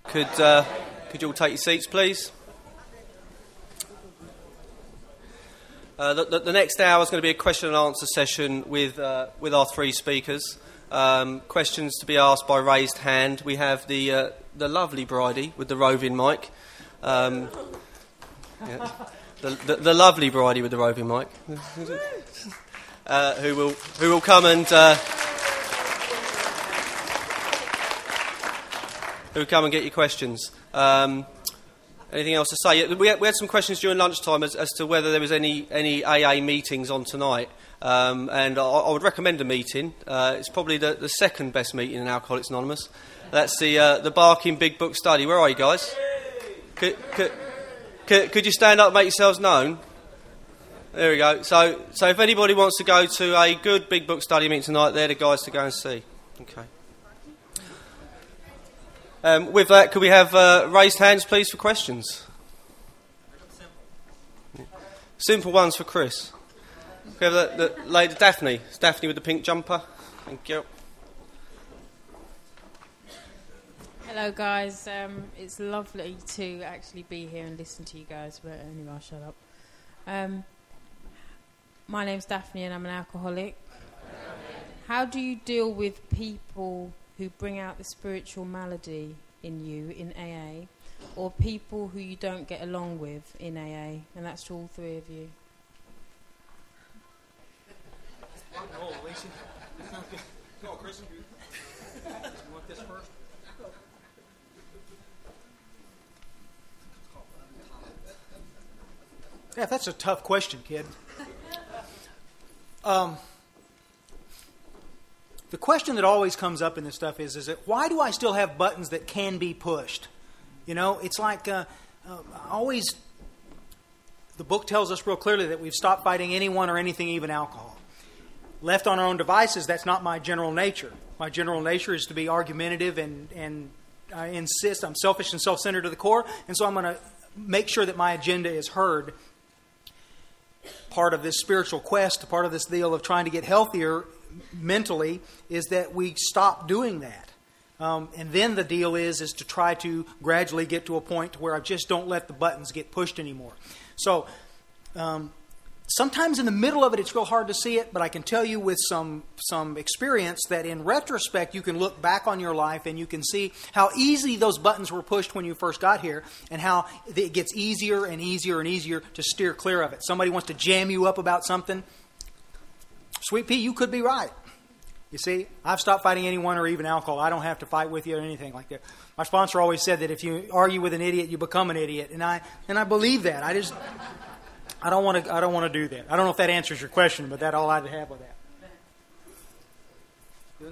Could you all take your seats, please? The next hour is going to be a question and answer session with our three speakers. Questions to be asked by raised hand. We have the lovely Bridie with the roving mic. The lovely Bridie with the roving mic, who will come and get your questions. Anything else to say? We had some questions during lunchtime as to whether there was any AA meetings on tonight, and I would recommend a meeting. It's probably the second best meeting in Alcoholics Anonymous. That's the Barking Big Book Study. Where are you guys? Could you stand up and make yourselves known? There we go. So if anybody wants to go to a good Big Book Study meeting tonight, they're the guys to go and see. Okay. With that, could we have raised hands, please, for questions? Simple ones for Chris. We have the lady Daphne. It's Daphne with the pink jumper. Thank you. Hello, guys. It's lovely to actually be here and listen to you guys, but anyway, I'll shut up. My name's Daphne and I'm an alcoholic. How do you deal with people who bring out the spiritual malady in you in AA, or people who you don't get along with in AA? And that's to all three of you. Oh, Lacey. Sounds good. Go on, Chris. You want this first? Yeah, that's a tough question, kid. The question that always comes up in this stuff is that why do I still have buttons that can be pushed? You know, it's like always. The book tells us real clearly that we've stopped fighting anyone or anything, even alcohol. Left on our own devices, that's not my general nature. My general nature is to be argumentative and I insist. I'm selfish and self-centered to the core, and so I'm going to make sure that my agenda is heard. Part of this spiritual quest, part of this deal of trying to get healthier mentally, is that we stop doing that. And then the deal is to try to gradually get to a point where I just don't let the buttons get pushed anymore. So sometimes in the middle of it, it's real hard to see it, but I can tell you with some experience that in retrospect, you can look back on your life and you can see how easy those buttons were pushed when you first got here and how it gets easier and easier and easier to steer clear of it. Somebody wants to jam you up about something. Sweet pea, you could be right. You see, I've stopped fighting anyone or even alcohol. I don't have to fight with you or anything like that. My sponsor always said that if you argue with an idiot, you become an idiot, and I believe that. I don't want to do that. I don't know if that answers your question, but that's all I'd have with that. Good?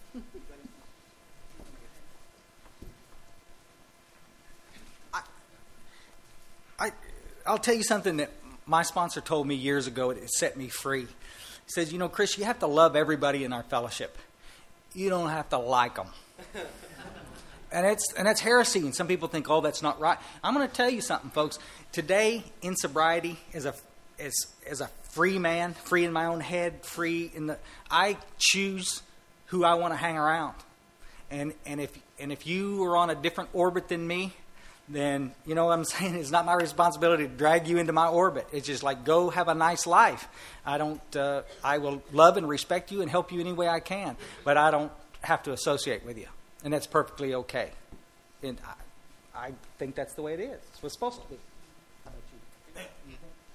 I'll tell you something that my sponsor told me years ago. It set me free. He says, you know, Chris, you have to love everybody in our fellowship. You don't have to like them. And that's heresy, and some people think, oh, that's not right. I'm going to tell you something, folks. Today, in sobriety, as a free man, free in my own head, I choose who I want to hang around. And if you are on a different orbit than me, then you know what I'm saying. It's not my responsibility to drag you into my orbit. It's just like, go have a nice life. I will love and respect you and help you any way I can, but I don't have to associate with you. And that's perfectly okay. And I think that's the way it is. It's what's supposed to be. How about you?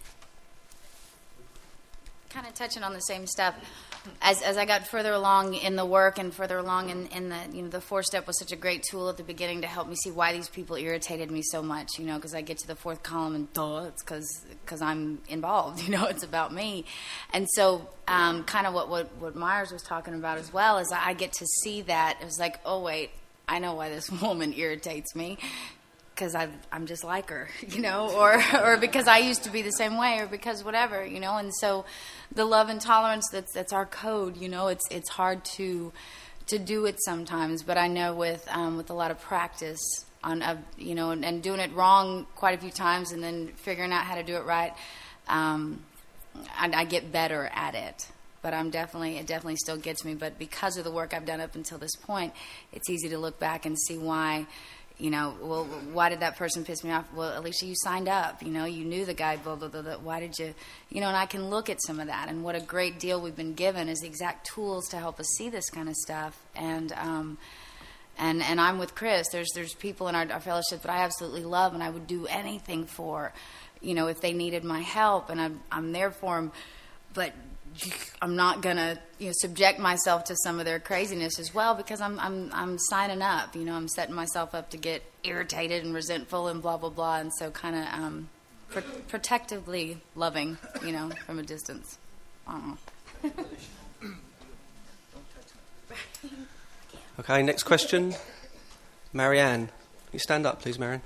Kind of touching on the same stuff. As I got further along in the work and further along in the the 4-step was such a great tool at the beginning to help me see why these people irritated me so much. Because I get to the 4th column and it's because I'm involved. It's about me. And so kind of what Myers was talking about as well is I get to see that. It was like, oh wait, I know why this woman irritates me. Because I'm just like her, or because I used to be the same way, or because whatever, and so the love and tolerance that's our code, it's hard to do it sometimes, but I know with a lot of practice and doing it wrong quite a few times and then figuring out how to do it right, I get better at it. But it definitely still gets me. But because of the work I've done up until this point, it's easy to look back and see why. You know, well, why did that person piss me off? Well, Alicia, you signed up. You know, you knew the guy, blah, blah, blah, blah. Why did you, you know, and I can look at some of that. And what a great deal we've been given is the exact tools to help us see this kind of stuff. And I'm with Chris. There's people in our fellowship that I absolutely love and I would do anything for, you know, if they needed my help. And I'm there for them. But I'm not gonna, you know, subject myself to some of their craziness as well, because I'm signing up. You know, I'm setting myself up to get irritated and resentful and blah blah blah, and so kind of protectively loving, you know, from a distance. I don't know. Okay, next question, Marianne. Can you stand up, please, Marianne?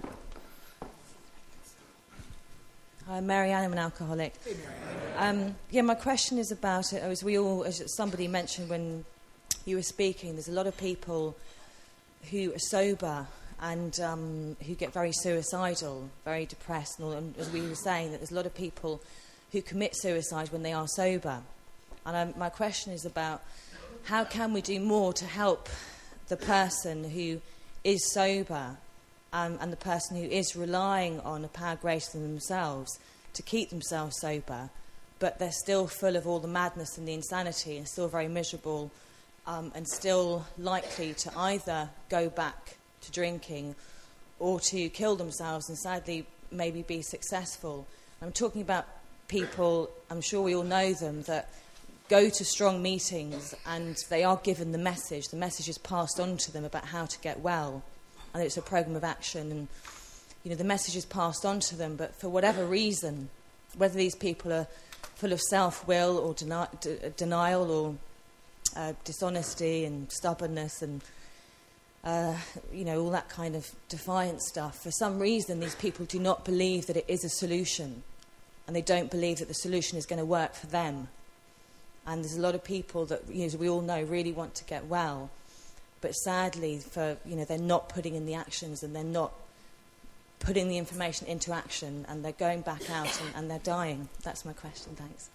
Hi, Marianne. I'm an alcoholic. Yeah, my question is about it. As somebody mentioned when you were speaking, there's a lot of people who are sober and who get very suicidal, very depressed. And as we were saying, that there's a lot of people who commit suicide when they are sober. And my question is about how can we do more to help the person who is sober and the person who is relying on a power greater than themselves to keep themselves sober, but they're still full of all the madness and the insanity and still very miserable and still likely to either go back to drinking or to kill themselves and sadly maybe be successful. I'm talking about people, I'm sure we all know them, that go to strong meetings and they are given the message is passed on to them about how to get well. And it's a program of action, and you know the message is passed on to them. But for whatever reason, whether these people are full of self-will or denial or dishonesty and stubbornness and you know all that kind of defiant stuff, for some reason these people do not believe that it is a solution, and they don't believe that the solution is going to work for them. And there's a lot of people that, you know, as we all know, really want to get well. But sadly, they're not putting in the actions and they're not putting the information into action, and they're going back out and they're dying. That's my question. Thanks.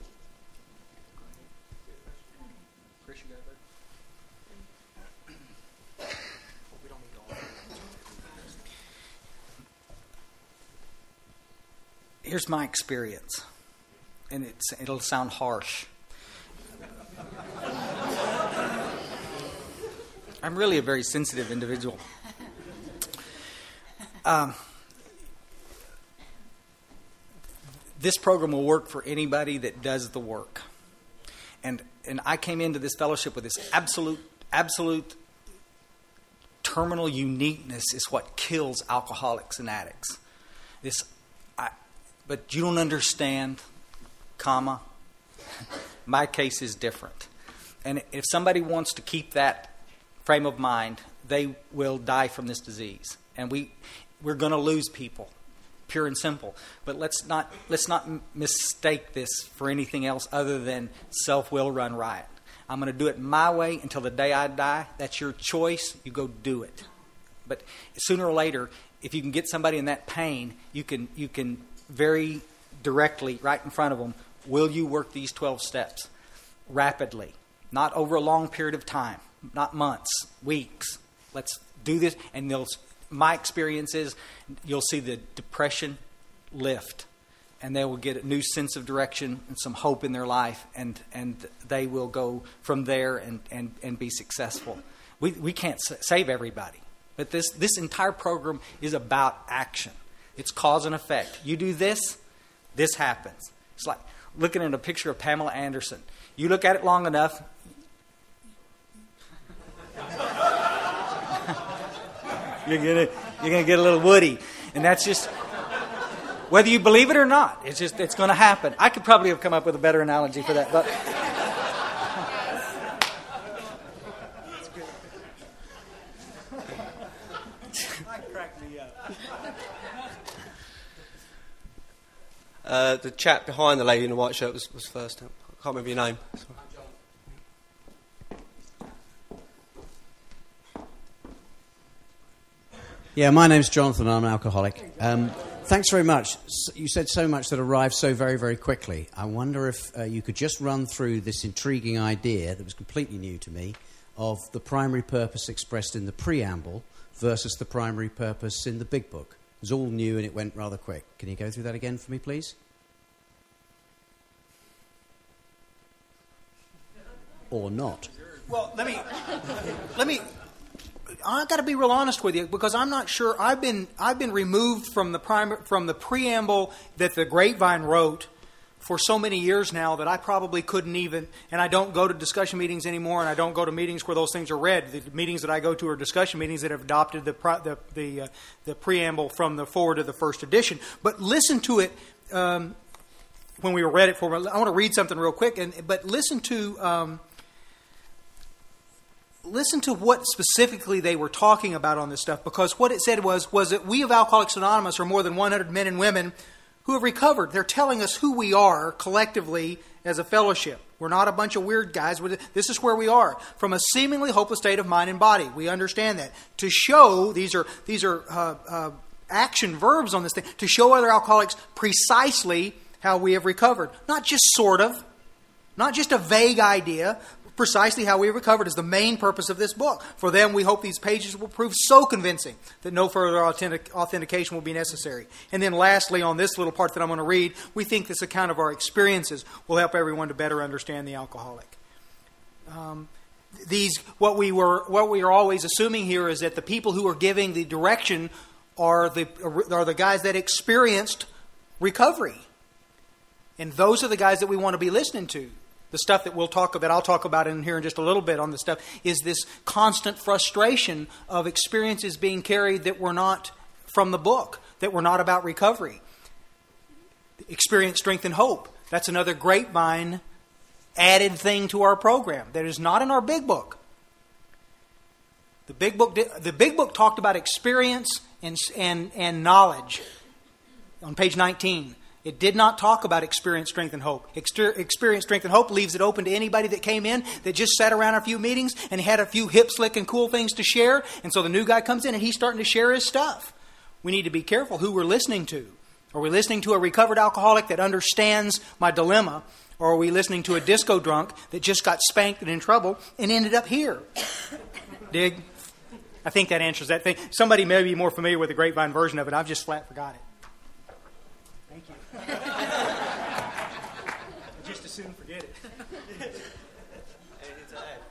Chris, you got it? We don't need all. Here's my experience, and it'll sound harsh. I'm really a very sensitive individual. This program will work for anybody that does the work. And I came into this fellowship with this absolute terminal uniqueness is what kills alcoholics and addicts. But you don't understand, my case is different. And if somebody wants to keep that frame of mind, they will die from this disease. And we're going to lose people, pure and simple. But let's not mistake this for anything else other than self-will run riot. I'm going to do it my way until the day I die. That's your choice. You go do it. But sooner or later, if you can get somebody in that pain, you can very directly, right in front of them, will you work these 12 steps rapidly? Not over a long period of time, not months, weeks. Let's do this. And my experience is you'll see the depression lift, and they will get a new sense of direction and some hope in their life, and they will go from there and be successful. We can't save everybody, but this entire program is about action. It's cause and effect. You do this, this happens. It's like looking at a picture of Pamela Anderson. You look at it long enough, you're gonna get a little woody, and that's just whether you believe it or not. It's going to happen. I could probably have come up with a better analogy for that, but crack me up. The chap behind the lady in the white shirt was first. I can't remember your name. Yeah, my name's Jonathan. I'm an alcoholic. Thanks very much. You said so much that arrived so very, very quickly. I wonder if you could just run through this intriguing idea that was completely new to me of the primary purpose expressed in the preamble versus the primary purpose in the big book? It was all new and it went rather quick. Can you go through that again for me, please? Or not? Well, let me. I got to be real honest with you because I'm not sure. I've been removed from the preamble that the Grapevine wrote for so many years now that I probably couldn't even. And I don't go to discussion meetings anymore, and I don't go to meetings where those things are read. The meetings that I go to are discussion meetings that have adopted the preamble from the forward of the first edition. But listen to it when we read it for. I want to read something real quick, but listen to. Listen to what specifically they were talking about on this stuff, because what it said was that we of Alcoholics Anonymous are more than 100 men and women who have recovered. They're telling us who we are collectively as a fellowship. We're not a bunch of weird guys. This is where we are. From a seemingly hopeless state of mind and body. We understand that. To show, these are action verbs on this thing, to show other alcoholics precisely how we have recovered. Not just sort of. Not just a vague idea. Precisely how we have recovered is the main purpose of this book. For them, we hope these pages will prove so convincing that no further authentication will be necessary. And then lastly, on this little part that I'm going to read, we think this account of our experiences will help everyone to better understand the alcoholic. What we are always assuming here is that the people who are giving the direction are the guys that experienced recovery. And those are the guys that we want to be listening to. The stuff that I'll talk about in here in just a little bit on the stuff is this constant frustration of experiences being carried that were not from the book, that were not about recovery. Experience, Strength, and Hope. That's another Grapevine added thing to our program that is not in our big book. The big book talked about experience and knowledge on page 19. It did not talk about Experience, Strength, and Hope. Experience, Strength, and Hope leaves it open to anybody that came in that just sat around a few meetings and had a few hip, slick, and cool things to share. And so the new guy comes in and he's starting to share his stuff. We need to be careful who we're listening to. Are we listening to a recovered alcoholic that understands my dilemma? Or are we listening to a disco drunk that just got spanked and in trouble and ended up here? Dig? I think that answers that thing. Somebody may be more familiar with the Grapevine version of it. I've just flat forgot it. Thank you. I just as soon forget it. Anything to add?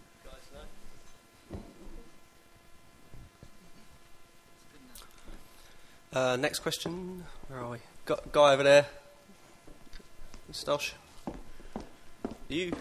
Guys, no? Next question. Where are we? Guy over there. Stosh. You.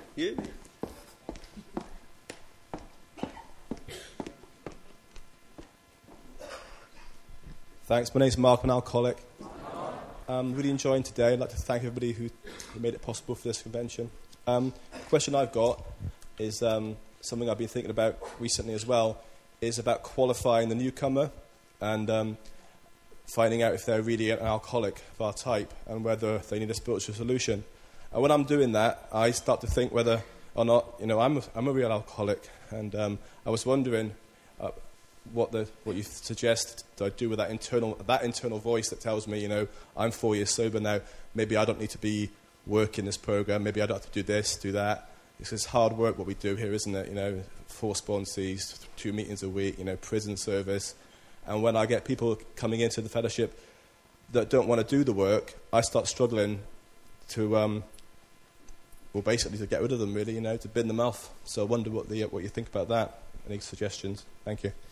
Thanks. My name's Mark. I'm an alcoholic. I'm really enjoying today. I'd like to thank everybody who made it possible for this convention. The question I've got is something I've been thinking about recently as well, is about qualifying the newcomer and finding out if they're really an alcoholic of our type and whether they need a spiritual solution. And when I'm doing that, I start to think whether or not, I'm a real alcoholic. And I was wondering what you suggest I do with that internal voice that tells me, I'm 4 years sober now. Maybe I don't need to be working this program. Maybe I don't have to do this, do that. It's hard work what we do here, isn't it? 4 sponsees, 2 meetings a week, prison service. And when I get people coming into the fellowship that don't want to do the work, I start struggling to, basically to get rid of them, really, to bin them off. So I wonder what you think about that. Any suggestions? Thank you.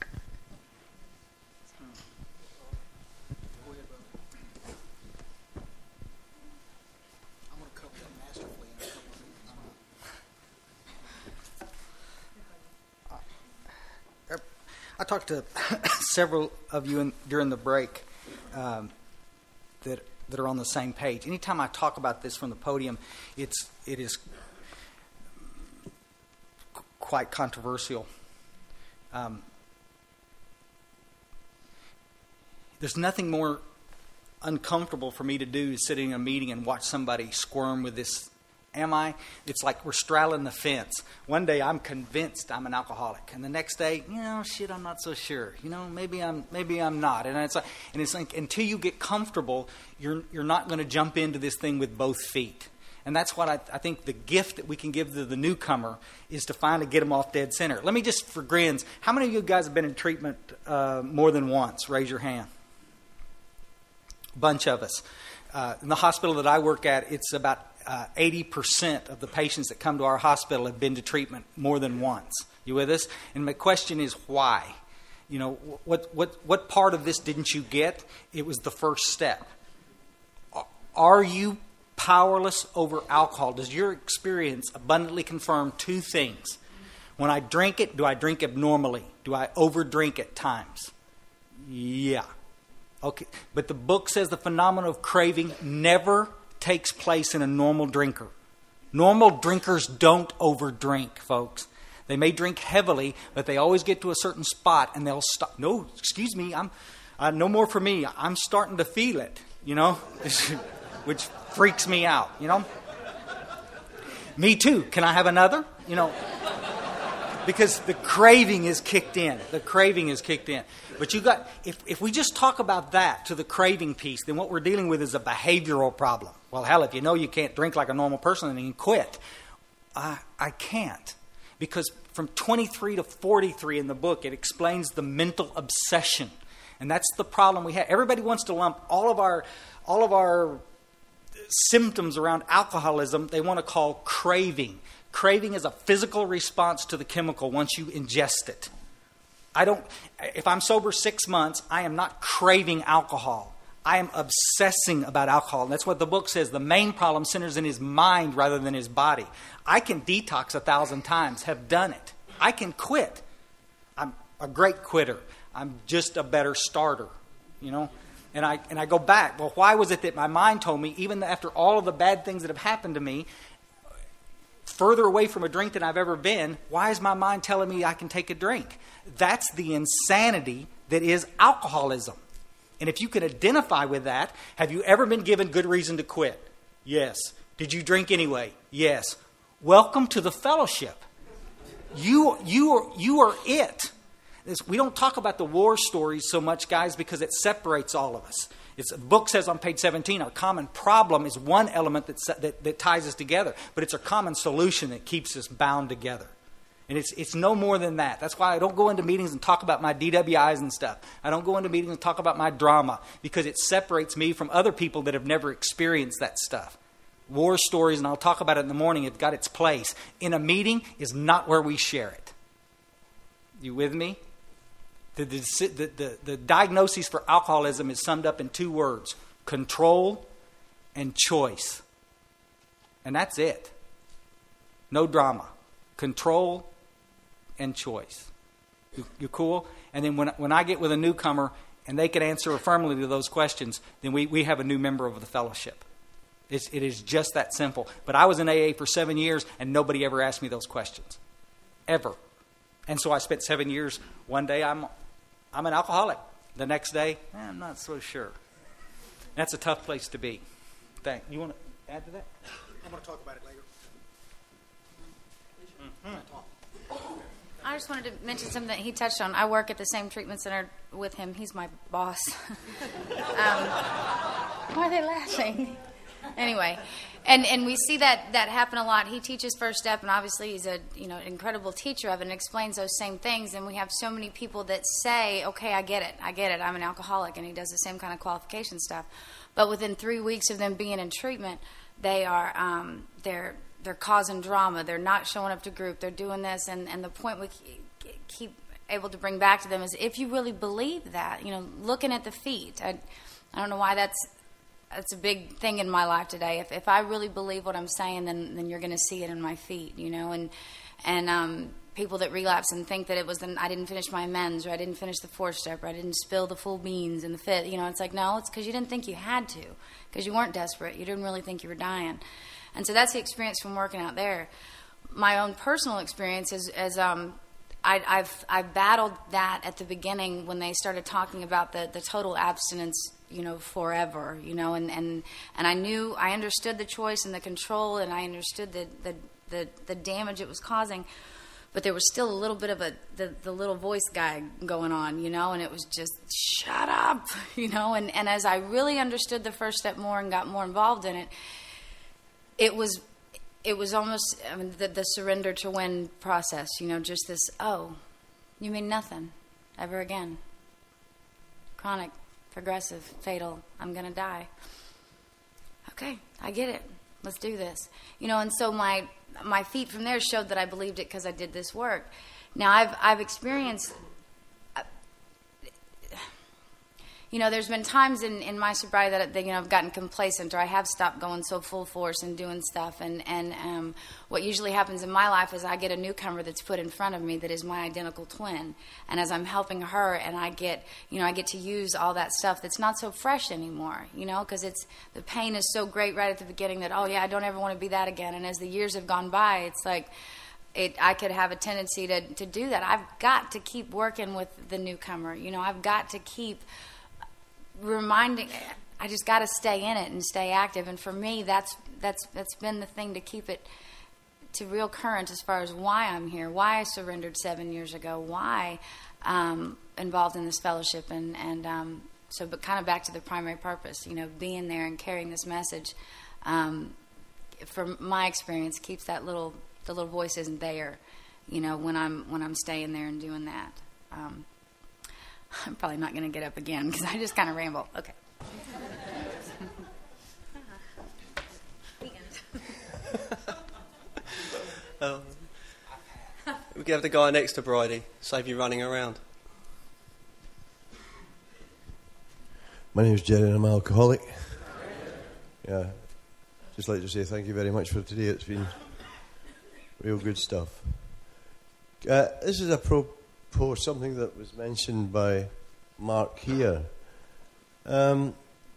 I talked to several of you during the break that are on the same page. Anytime I talk about this from the podium, it is quite controversial. There's nothing more uncomfortable for me to do is sitting in a meeting and watch somebody squirm with this. It's like we're straddling the fence. One day I'm convinced I'm an alcoholic, and the next day, I'm not so sure. Maybe I'm not. And it's like until you get comfortable, you're not going to jump into this thing with both feet. And that's what I think the gift that we can give to the newcomer is to finally get them off dead center. Let me just, for grins, how many of you guys have been in treatment more than once? Raise your hand. A bunch of us. In the hospital that I work at, it's about 80% of the patients that come to our hospital have been to treatment more than once. You with us? And my question is why? You know, what part of this didn't you get? It was the first step. Are you powerless over alcohol? Does your experience abundantly confirm two things? When I drink it, do I drink abnormally? Do I overdrink at times? Yeah. Okay. But the book says the phenomenon of craving never takes place in a normal drinker. Normal drinkers don't overdrink, folks. They may drink heavily, but they always get to a certain spot and they'll stop. No, excuse me, no more for me. I'm starting to feel it, you know, which freaks me out, you know. Me too. Can I have another? You know, because the craving is kicked in. The craving is kicked in. But you got, if we just talk about that to the craving piece, then what we're dealing with is a behavioral problem. Well, hell, if you know you can't drink like a normal person, then you can quit. I can't. Because from 23 to 43 in the book, it explains the mental obsession. And that's the problem we have. Everybody wants to lump all of our symptoms around alcoholism, they want to call craving. Craving is a physical response to the chemical once you ingest it. If I'm sober 6 months, I am not craving alcohol. I am obsessing about alcohol. And that's what the book says. The main problem centers in his mind rather than his body. I can detox 1,000 times, have done it. I can quit. I'm a great quitter. I'm just a better starter, you know. And I go back. Well, why was it that my mind told me, even after all of the bad things that have happened to me, further away from a drink than I've ever been, why is my mind telling me I can take a drink? That's the insanity that is alcoholism. And if you can identify with that, have you ever been given good reason to quit? Yes. Did you drink anyway? Yes. Welcome to the fellowship. You are it. We don't talk about the war stories so much, guys, because it separates all of us. The book says on page 17, our common problem is one element that ties us together, but it's a common solution that keeps us bound together. And it's no more than that. That's why I don't go into meetings and talk about my DWIs and stuff. I don't go into meetings and talk about my drama, because it separates me from other people that have never experienced that stuff. War stories, and I'll talk about it in the morning, have got its place. In a meeting is not where we share it. You with me? The diagnosis for alcoholism is summed up in 2 words: control and choice. And that's it. No drama. Control and choice. You cool? And then when I get with a newcomer and they can answer affirmatively to those questions, then we have a new member of the fellowship. It is just that simple. But I was in AA for 7 years and nobody ever asked me those questions. Ever. And so I spent 7 years. One day I'm an alcoholic. The next day, I'm not so sure. That's a tough place to be. You want to add to that? I'm going to talk about it later. I just wanted to mention something that he touched on. I work at the same treatment center with him. He's my boss. Why are they laughing? Anyway, and we see that happen a lot. He teaches First Step, and obviously he's an incredible teacher of it and explains those same things. And we have so many people that say, okay, I get it, I'm an alcoholic, and he does the same kind of qualification stuff. But within 3 weeks of them being in treatment, they are they're causing drama. They're not showing up to group. They're doing this, and the point we keep able to bring back to them is, if you really believe that, looking at the feet. I don't know why that's a big thing in my life today. If I really believe what I'm saying, then you're going to see it in my feet, And people that relapse and think that it was I didn't finish my amends, or I didn't finish the 4th step, or I didn't spill the full beans in the 5th. It's like, no, it's because you didn't think you had to, because you weren't desperate. You didn't really think you were dying. And so that's the experience from working out there. My own personal experience is I battled that at the beginning when they started talking about the total abstinence, forever, and I understood the choice and the control, and I understood the damage it was causing, but there was still a little bit of the little voice guy going on, and it was just, shut up, and as I really understood the First Step more and got more involved in it, it was almost the surrender to win process, just this, oh, you mean nothing ever again. Chronic, progressive, fatal, I'm going to die. Okay, I get it. Let's do this. And so my feet from there showed that I believed it because I did this work. Now, I've experienced... there's been times in my sobriety that I've gotten complacent, or I have stopped going so full force and doing stuff. And what usually happens in my life is I get a newcomer that's put in front of me that is my identical twin. And as I'm helping her, and I get to use all that stuff that's not so fresh anymore, because the pain is so great right at the beginning that, oh yeah, I don't ever want to be that again. And as the years have gone by, it's like I could have a tendency to do that. I've got to keep working with the newcomer. I've got to keep reminding, I just got to stay in it and stay active. And for me, that's been the thing to keep it to real current as far as why I'm here, why I surrendered 7 years ago, why involved in this fellowship, and so, but kind of back to the primary purpose, being there and carrying this message. From my experience, keeps the little voice isn't there, when I'm staying there and doing that. I'm probably not going to get up again because I just kind of ramble. Okay. We can have the guy next to Bridie. Save you running around. My name's Jerry and I'm an alcoholic. Yeah. Just like to say thank you very much for today. It's been real good stuff. This is apropos something that was mentioned by Mark here. In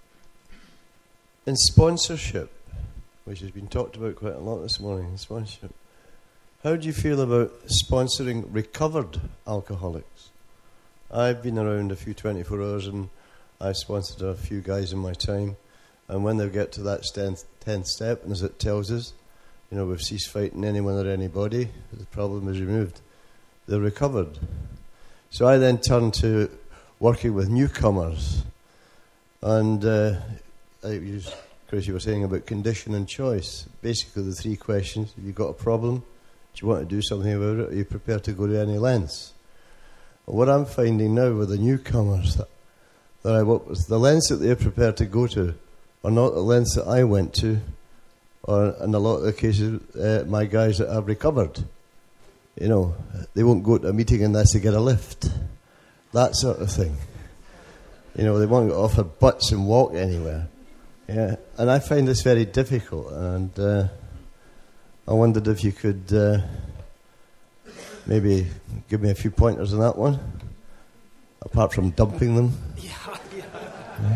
sponsorship, which has been talked about quite a lot this morning, sponsorship. How do you feel about sponsoring recovered alcoholics? I've been around a few 24 hours and I've sponsored a few guys in my time, and when they get to that 10th step, and as it tells us, we've ceased fighting anyone or anybody, the problem is removed, they're recovered. So I then turned to working with newcomers, and Chris, you were saying about condition and choice. Basically the three questions: have you got a problem? Do you want to do something about it? Are you prepared to go to any lengths? What I'm finding now with the newcomers that I work with, the lengths that they're prepared to go to are not the lengths that I went to, or in a lot of the cases, my guys that have recovered. They won't go to a meeting unless they get a lift. That sort of thing. They won't get off their butts and walk anywhere. Yeah, and I find this very difficult, and I wondered if you could maybe give me a few pointers on that one, apart from dumping them. Yeah.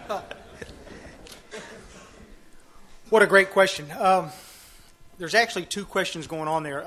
What a great question. There's actually two questions going on there.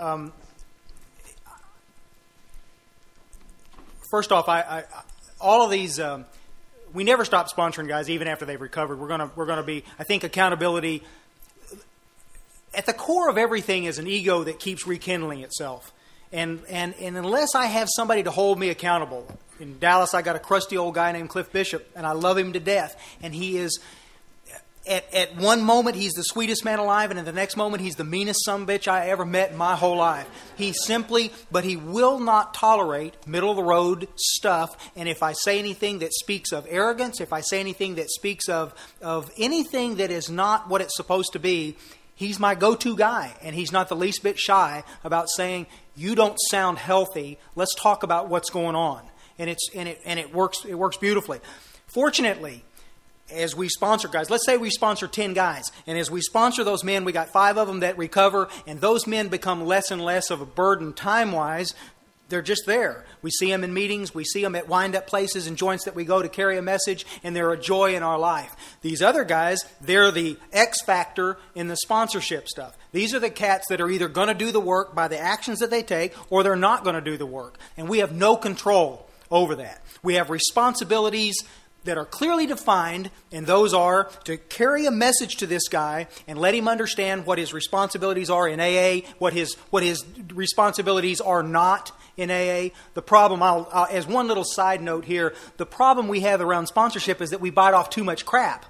First off, I all of these, we never stop sponsoring guys even after they've recovered. We're gonna be, I think, accountability. At the core of everything is an ego that keeps rekindling itself, and unless I have somebody to hold me accountable. In Dallas, I got a crusty old guy named Cliff Bishop, and I love him to death. And he is, at one moment, he's the sweetest man alive, and in the next moment, he's the meanest sumbitch I ever met in my whole life. But he will not tolerate middle-of-the-road stuff, and if I say anything that speaks of arrogance, if I say anything that speaks of anything that is not what it's supposed to be, he's my go-to guy, and he's not the least bit shy about saying, you don't sound healthy, let's talk about what's going on. And it works beautifully. Fortunately, as we sponsor guys, let's say we sponsor 10 guys, and as we sponsor those men, we got 5 of them that recover, and those men become less and less of a burden time-wise. They're just there. We see them in meetings, we see them at wind-up places and joints that we go to carry a message, and they're a joy in our life. These other guys, they're the X factor in the sponsorship stuff. These are the cats that are either going to do the work by the actions that they take, or they're not going to do the work. And we have no control over that. We have responsibilities that are clearly defined, and those are to carry a message to this guy and let him understand what his responsibilities are in AA, what his responsibilities are not in AA. The problem, as one little side note here, the problem we have around sponsorship is that we bite off too much crap.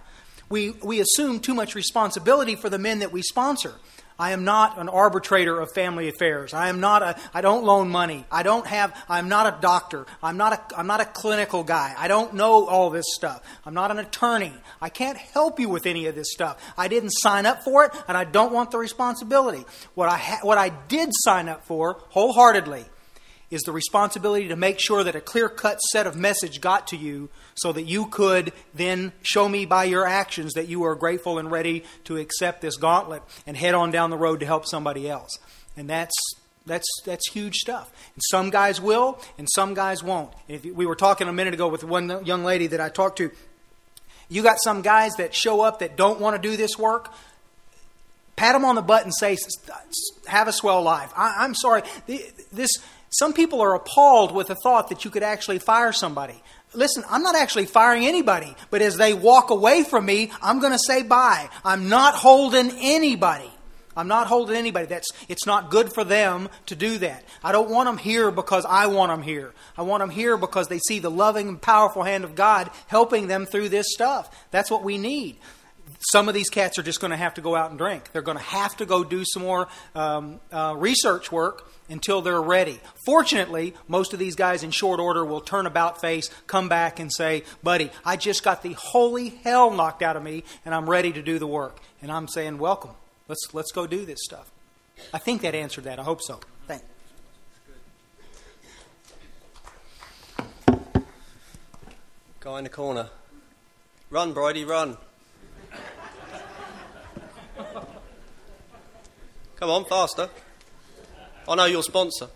we assume too much responsibility for the men that we sponsor. I am not an arbitrator of family affairs. I don't loan money. I'm not a doctor. I'm not a clinical guy. I don't know all this stuff. I'm not an attorney. I can't help you with any of this stuff. I didn't sign up for it, and I don't want the responsibility. What I did sign up for wholeheartedly is the responsibility to make sure that a clear-cut set of message got to you so that you could then show me by your actions that you are grateful and ready to accept this gauntlet and head on down the road to help somebody else. And that's huge stuff. And some guys will, and some guys won't. We were talking a minute ago with one young lady that I talked to. You got some guys that show up that don't want to do this work. Pat them on the butt and say, have a swell life. I'm sorry. Some people are appalled with the thought that you could actually fire somebody. Listen, I'm not actually firing anybody, but as they walk away from me, I'm going to say bye. I'm not holding anybody. It's not good for them to do that. I don't want them here because I want them here. I want them here because they see the loving and powerful hand of God helping them through this stuff. That's what we need. Some of these cats are just going to have to go out and drink. They're going to have to go do some more research work until they're ready. Fortunately, most of these guys in short order will turn about face, come back and say, buddy, I just got the holy hell knocked out of me and I'm ready to do the work. And I'm saying, welcome. Let's go do this stuff. I think that answered that. I hope so. Thanks. Guy in the corner. Run, Bridie, run. Come on, faster. I know your sponsor.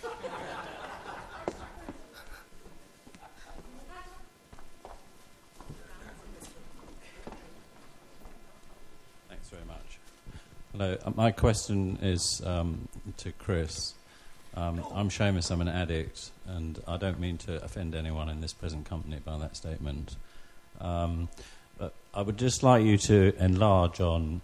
Thanks very much. Hello, my question is to Chris. I'm Seamus, I'm an addict, and I don't mean to offend anyone in this present company by that statement. But I would just like you to enlarge on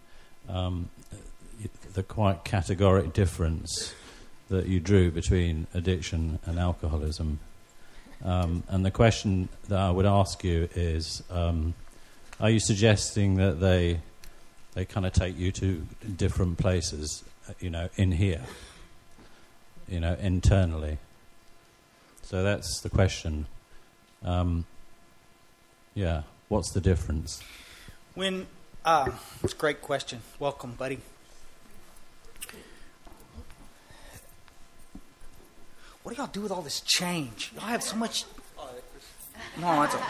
the quite categoric difference that you drew between addiction and alcoholism. And the question that I would ask you is, are you suggesting that they kind of take you to different places, in here, internally? So that's the question. What's the difference? It's a great question. Welcome, buddy. What do y'all do with all this change? Y'all have so much... No, that's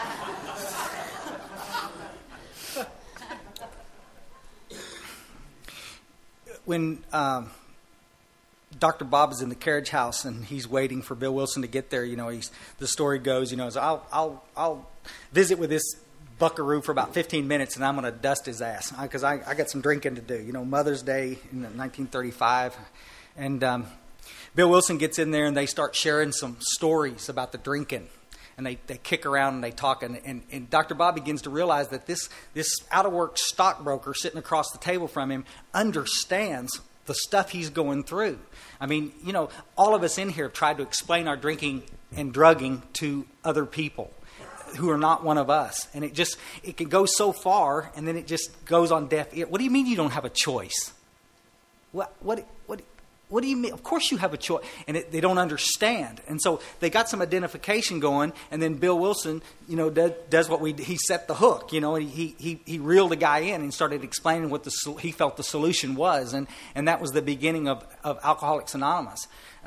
When Dr. Bob is in the carriage house and he's waiting for Bill Wilson to get there, the story goes, I'll visit with this buckaroo for about 15 minutes and I'm going to dust his ass because I got some drinking to do. Mother's Day in 1935. And Bill Wilson gets in there and they start sharing some stories about the drinking. And they kick around and they talk. And Dr. Bob begins to realize that this out-of-work stockbroker sitting across the table from him understands the stuff he's going through. I mean, all of us in here have tried to explain our drinking and drugging to other people who are not one of us. And it can go so far and then it just goes on deaf ear. What do you mean you don't have a choice? What do you mean? Of course you have a choice. And they don't understand. And so they got some identification going. And then Bill Wilson, does what he set the hook. He reeled the guy in and started explaining what he felt the solution was. And that was the beginning of Alcoholics Anonymous.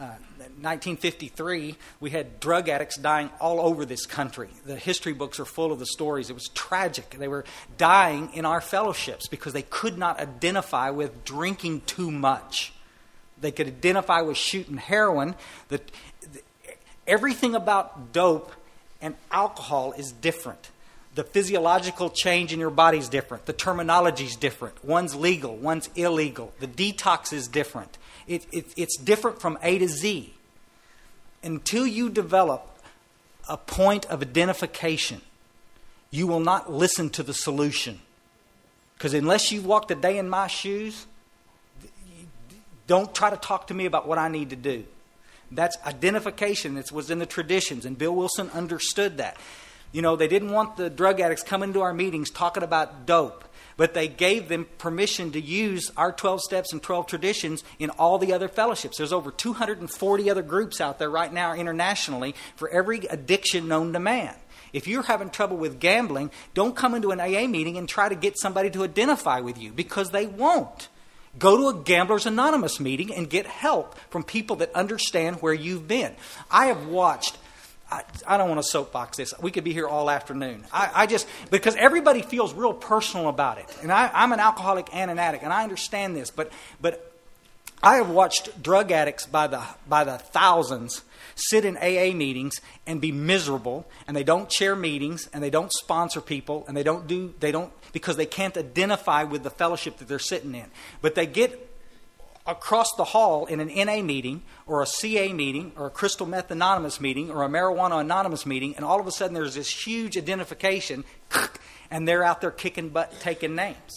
1953, we had drug addicts dying all over this country. The history books are full of the stories. It was tragic. They were dying in our fellowships because they could not identify with drinking too much. They could identify with shooting heroin. Everything about dope and alcohol is different. The physiological change in your body is different. The terminology is different. One's legal, one's illegal. The detox is different. It's different from A to Z. Until you develop a point of identification, you will not listen to the solution. Because unless you've walked a day in my shoes, don't try to talk to me about what I need to do. That's identification. It was in the traditions, and Bill Wilson understood that. They didn't want the drug addicts coming to our meetings talking about dope. but they gave them permission to use our 12 steps and 12 traditions in all the other fellowships. There's over 240 other groups out there right now internationally for every addiction known to man. If you're having trouble with gambling, don't come into an AA meeting and try to get somebody to identify with you, because they won't. Go to a Gamblers Anonymous meeting and get help from people that understand where you've been. I have watched... I don't want to soapbox this. We could be here all afternoon. I just, because everybody feels real personal about it. And I'm an alcoholic and an addict, and I understand this. But I have watched drug addicts by the thousands sit in AA meetings and be miserable, and they don't chair meetings, and they don't sponsor people, and they don't because they can't identify with the fellowship that they're sitting in. But they get across the hall in an NA meeting or a CA meeting or a Crystal Meth Anonymous meeting or a Marijuana Anonymous meeting, and all of a sudden there's this huge identification, and they're out there kicking butt, taking names.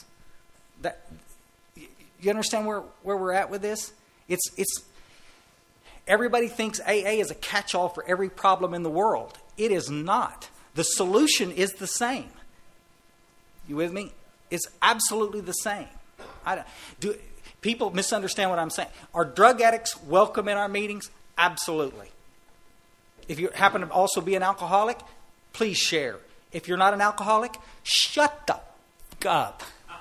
You understand where we're at with this? It's everybody thinks AA is a catch-all for every problem in the world. It is not. The solution is the same. You with me? It's absolutely the same. People misunderstand what I'm saying. Are drug addicts welcome in our meetings? Absolutely. If you happen to also be an alcoholic, please share. If you're not an alcoholic, shut the f*** up.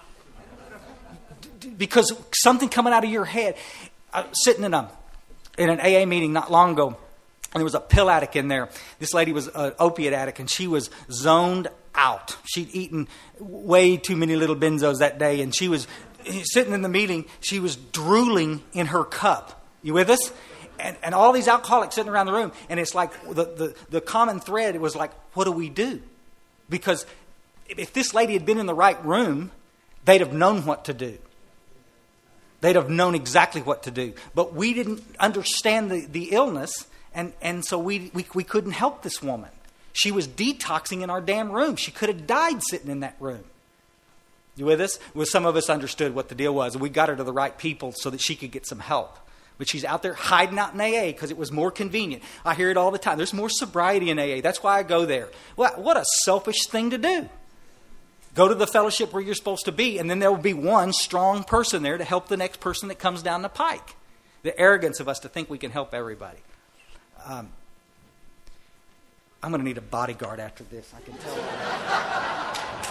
Because something coming out of your head. Sitting in an AA meeting not long ago, and there was a pill addict in there. This lady was an opiate addict, and she was zoned out. She'd eaten way too many little benzos that day, and she was sitting in the meeting, she was drooling in her cup. You with us? And all these alcoholics sitting around the room, and it's like the common thread, it was like, what do we do? Because if this lady had been in the right room, they'd have known what to do. They'd have known exactly what to do. But we didn't understand the illness, and so we couldn't help this woman. She was detoxing in our damn room. She could have died sitting in that room. You with us? Well, some of us understood what the deal was, and we got her to the right people so that she could get some help. But she's out there hiding out in AA because it was more convenient. I hear it all the time. There's more sobriety in AA. That's why I go there. Well, what a selfish thing to do. Go to the fellowship where you're supposed to be, and then there will be one strong person there to help the next person that comes down the pike. The arrogance of us to think we can help everybody. I'm going to need a bodyguard after this, I can tell you.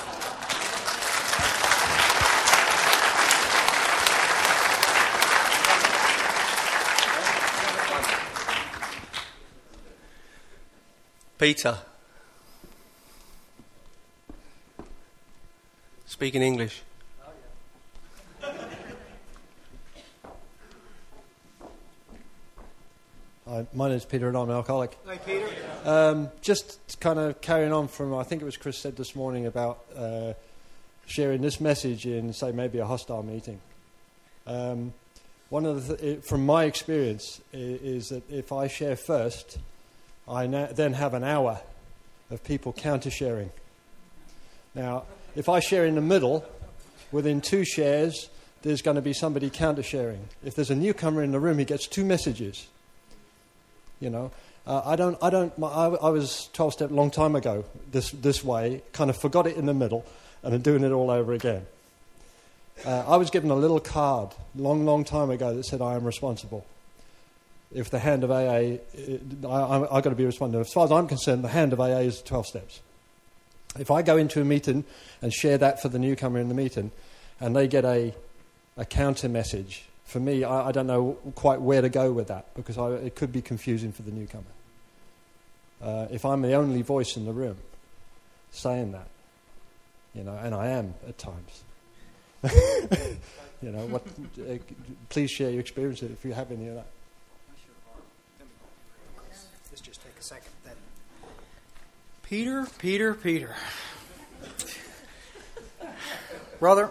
Peter. Speak in English. Hi, my name is Peter and I'm an alcoholic. Hi, Peter. Just kind of carrying on from, I think it was Chris said this morning about sharing this message in, say, maybe a hostile meeting. One of the from my experience is that if I share first, I then have an hour of people counter-sharing. Now, if I share in the middle, within 2 shares, there's going to be somebody counter-sharing. If there's a newcomer in the room, he gets 2 messages. You know, I was 12-step a long time ago this way, kind of forgot it in the middle, and I'm doing it all over again. I was given a little card long time ago that said I am responsible. If the hand of AA, I've got to be responsible. As far as I'm concerned, the hand of AA is 12 steps. If I go into a meeting and share that for the newcomer in the meeting, and they get a counter message, for me, I don't know quite where to go with that, because it could be confusing for the newcomer. If I'm the only voice in the room saying that, you know, and I am at times. You know, please share your experience if you have any of that. Let's just take a second then. Peter. Brother,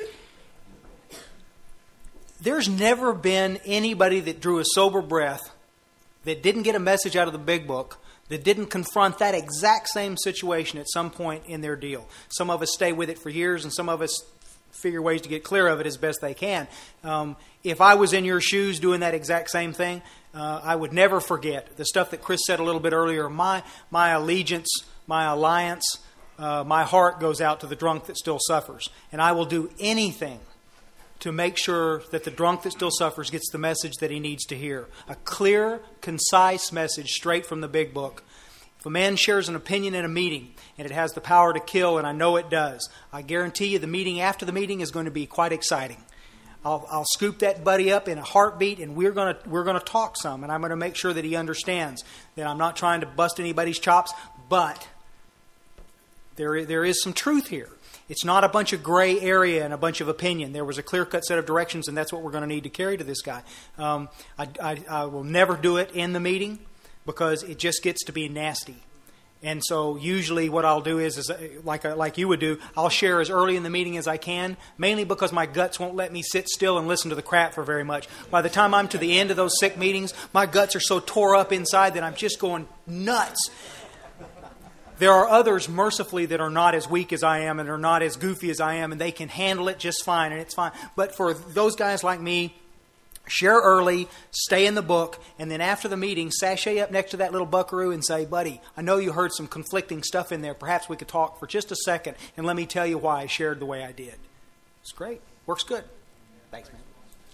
there's never been anybody that drew a sober breath, that didn't get a message out of the big book, that didn't confront that exact same situation at some point in their deal. Some of us stay with it for years, and some of us figure ways to get clear of it as best they can. If I was in your shoes doing that exact same thing, I would never forget the stuff that Chris said a little bit earlier. My allegiance, my alliance my heart goes out to the drunk that still suffers. And I will do anything to make sure that the drunk that still suffers gets the message that he needs to hear. A clear, concise message straight from the big book. If a man shares an opinion in a meeting and it has the power to kill, and I know it does, I guarantee you the meeting after the meeting is going to be quite exciting. I'll scoop that buddy up in a heartbeat, and we're going to talk some, and I'm going to make sure that he understands that I'm not trying to bust anybody's chops, but there is some truth here. It's not a bunch of gray area and a bunch of opinion. There was a clear-cut set of directions, and that's what we're going to need to carry to this guy. I will never do it in the meeting because it just gets to be nasty. And so usually what I'll do is like you would do, I'll share as early in the meeting as I can, mainly because my guts won't let me sit still and listen to the crap for very much. By the time I'm to the end of those sick meetings, my guts are so tore up inside that I'm just going nuts. There are others, mercifully, that are not as weak as I am and are not as goofy as I am, and they can handle it just fine, and it's fine. But for those guys like me, share early, stay in the book, and then after the meeting, sashay up next to that little buckaroo and say, buddy, I know you heard some conflicting stuff in there. Perhaps we could talk for just a second, and let me tell you why I shared the way I did. It's great. Works good. Thanks, man.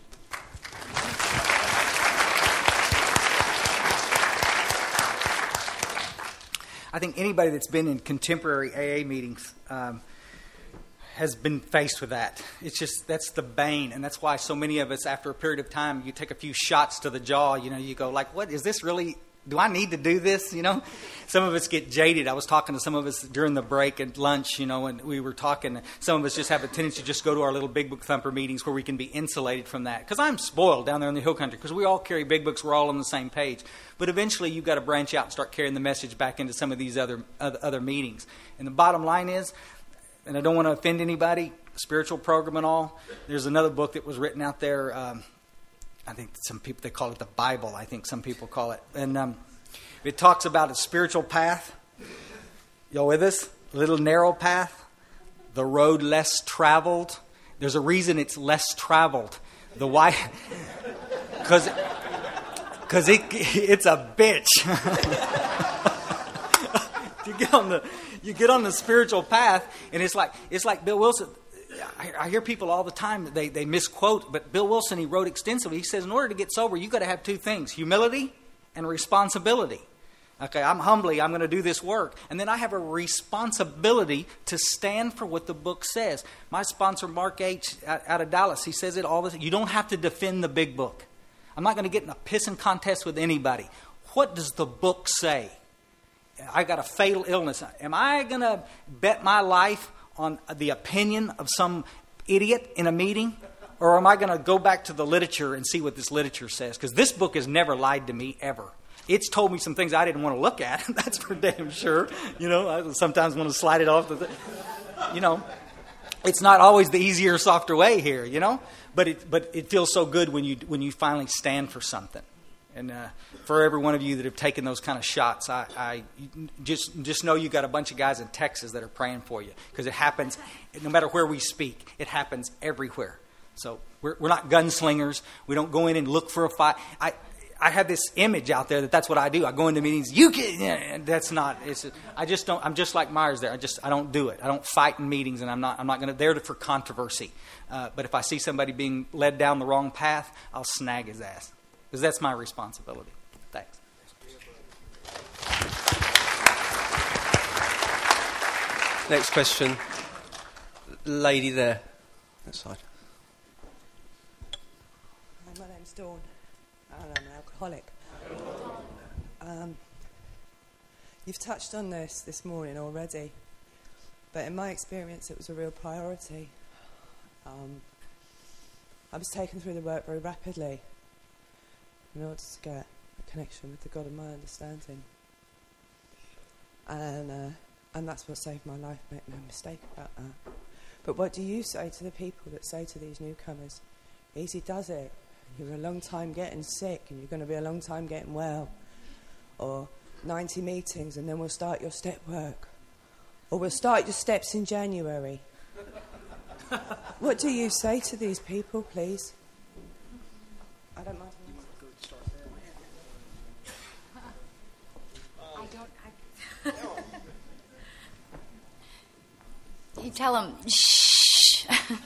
I think anybody that's been in contemporary AA meetings has been faced with that. It's just, that's the bane. And that's why so many of us, after a period of time, you take a few shots to the jaw, you go like, what is this really? Do I need to do this? Some of us get jaded. I was talking to some of us during the break at lunch, and we were talking. Some of us just have a tendency to just go to our little Big Book Thumper meetings where we can be insulated from that. Because I'm spoiled down there in the hill country because we all carry big books. We're all on the same page. But eventually you've got to branch out and start carrying the message back into some of these other meetings. And the bottom line is, and I don't want to offend anybody, spiritual program and all, there's another book that was written out there. I think some people, they call it the Bible, I think some people call it. And it talks about a spiritual path. Y'all with us? A little narrow path. The road less traveled. There's a reason it's less traveled. The why? Because it's a bitch. You get on the spiritual path, and it's like Bill Wilson. I hear people all the time that they misquote, but Bill Wilson, he wrote extensively. He says, in order to get sober, you've got to have two things: humility and responsibility. Okay, I'm going to do this work. And then I have a responsibility to stand for what the book says. My sponsor, Mark H. out of Dallas, he says it all the time. You don't have to defend the big book. I'm not going to get in a pissing contest with anybody. What does the book say? I got a fatal illness. Am I going to bet my life on the opinion of some idiot in a meeting? Or am I going to go back to the literature and see what this literature says? Because this book has never lied to me, ever. It's told me some things I didn't want to look at. That's for damn sure. I sometimes want to slide it off. It's not always the easier, softer way here, But it feels so good when you finally stand for something. And for every one of you that have taken those kind of shots, I just know you got a bunch of guys in Texas that are praying for you, because it happens no matter where we speak. It happens everywhere. So we're not gunslingers. We don't go in and look for a fight. I have this image out there that's what I do. I go into meetings. That's not. I just don't. I'm just like Myers there. I don't do it. I don't fight in meetings, and I'm not going to there for controversy. But if I see somebody being led down the wrong path, I'll snag his ass. Because that's my responsibility. Thanks. Next question. Lady there. That side. Hi, my name's Dawn, and I'm an alcoholic. You've touched on this morning already, but in my experience it was a real priority. I was taken through the work very rapidly in order to get a connection with the God of my understanding. And that's what saved my life, make no mistake about that. But what do you say to the people that say to these newcomers, easy does it, you're a long time getting sick and you're going to be a long time getting well, or 90 meetings and then we'll start your step work, or we'll start your steps in January. What do you say to these people, please? I don't mind. You tell them, shh.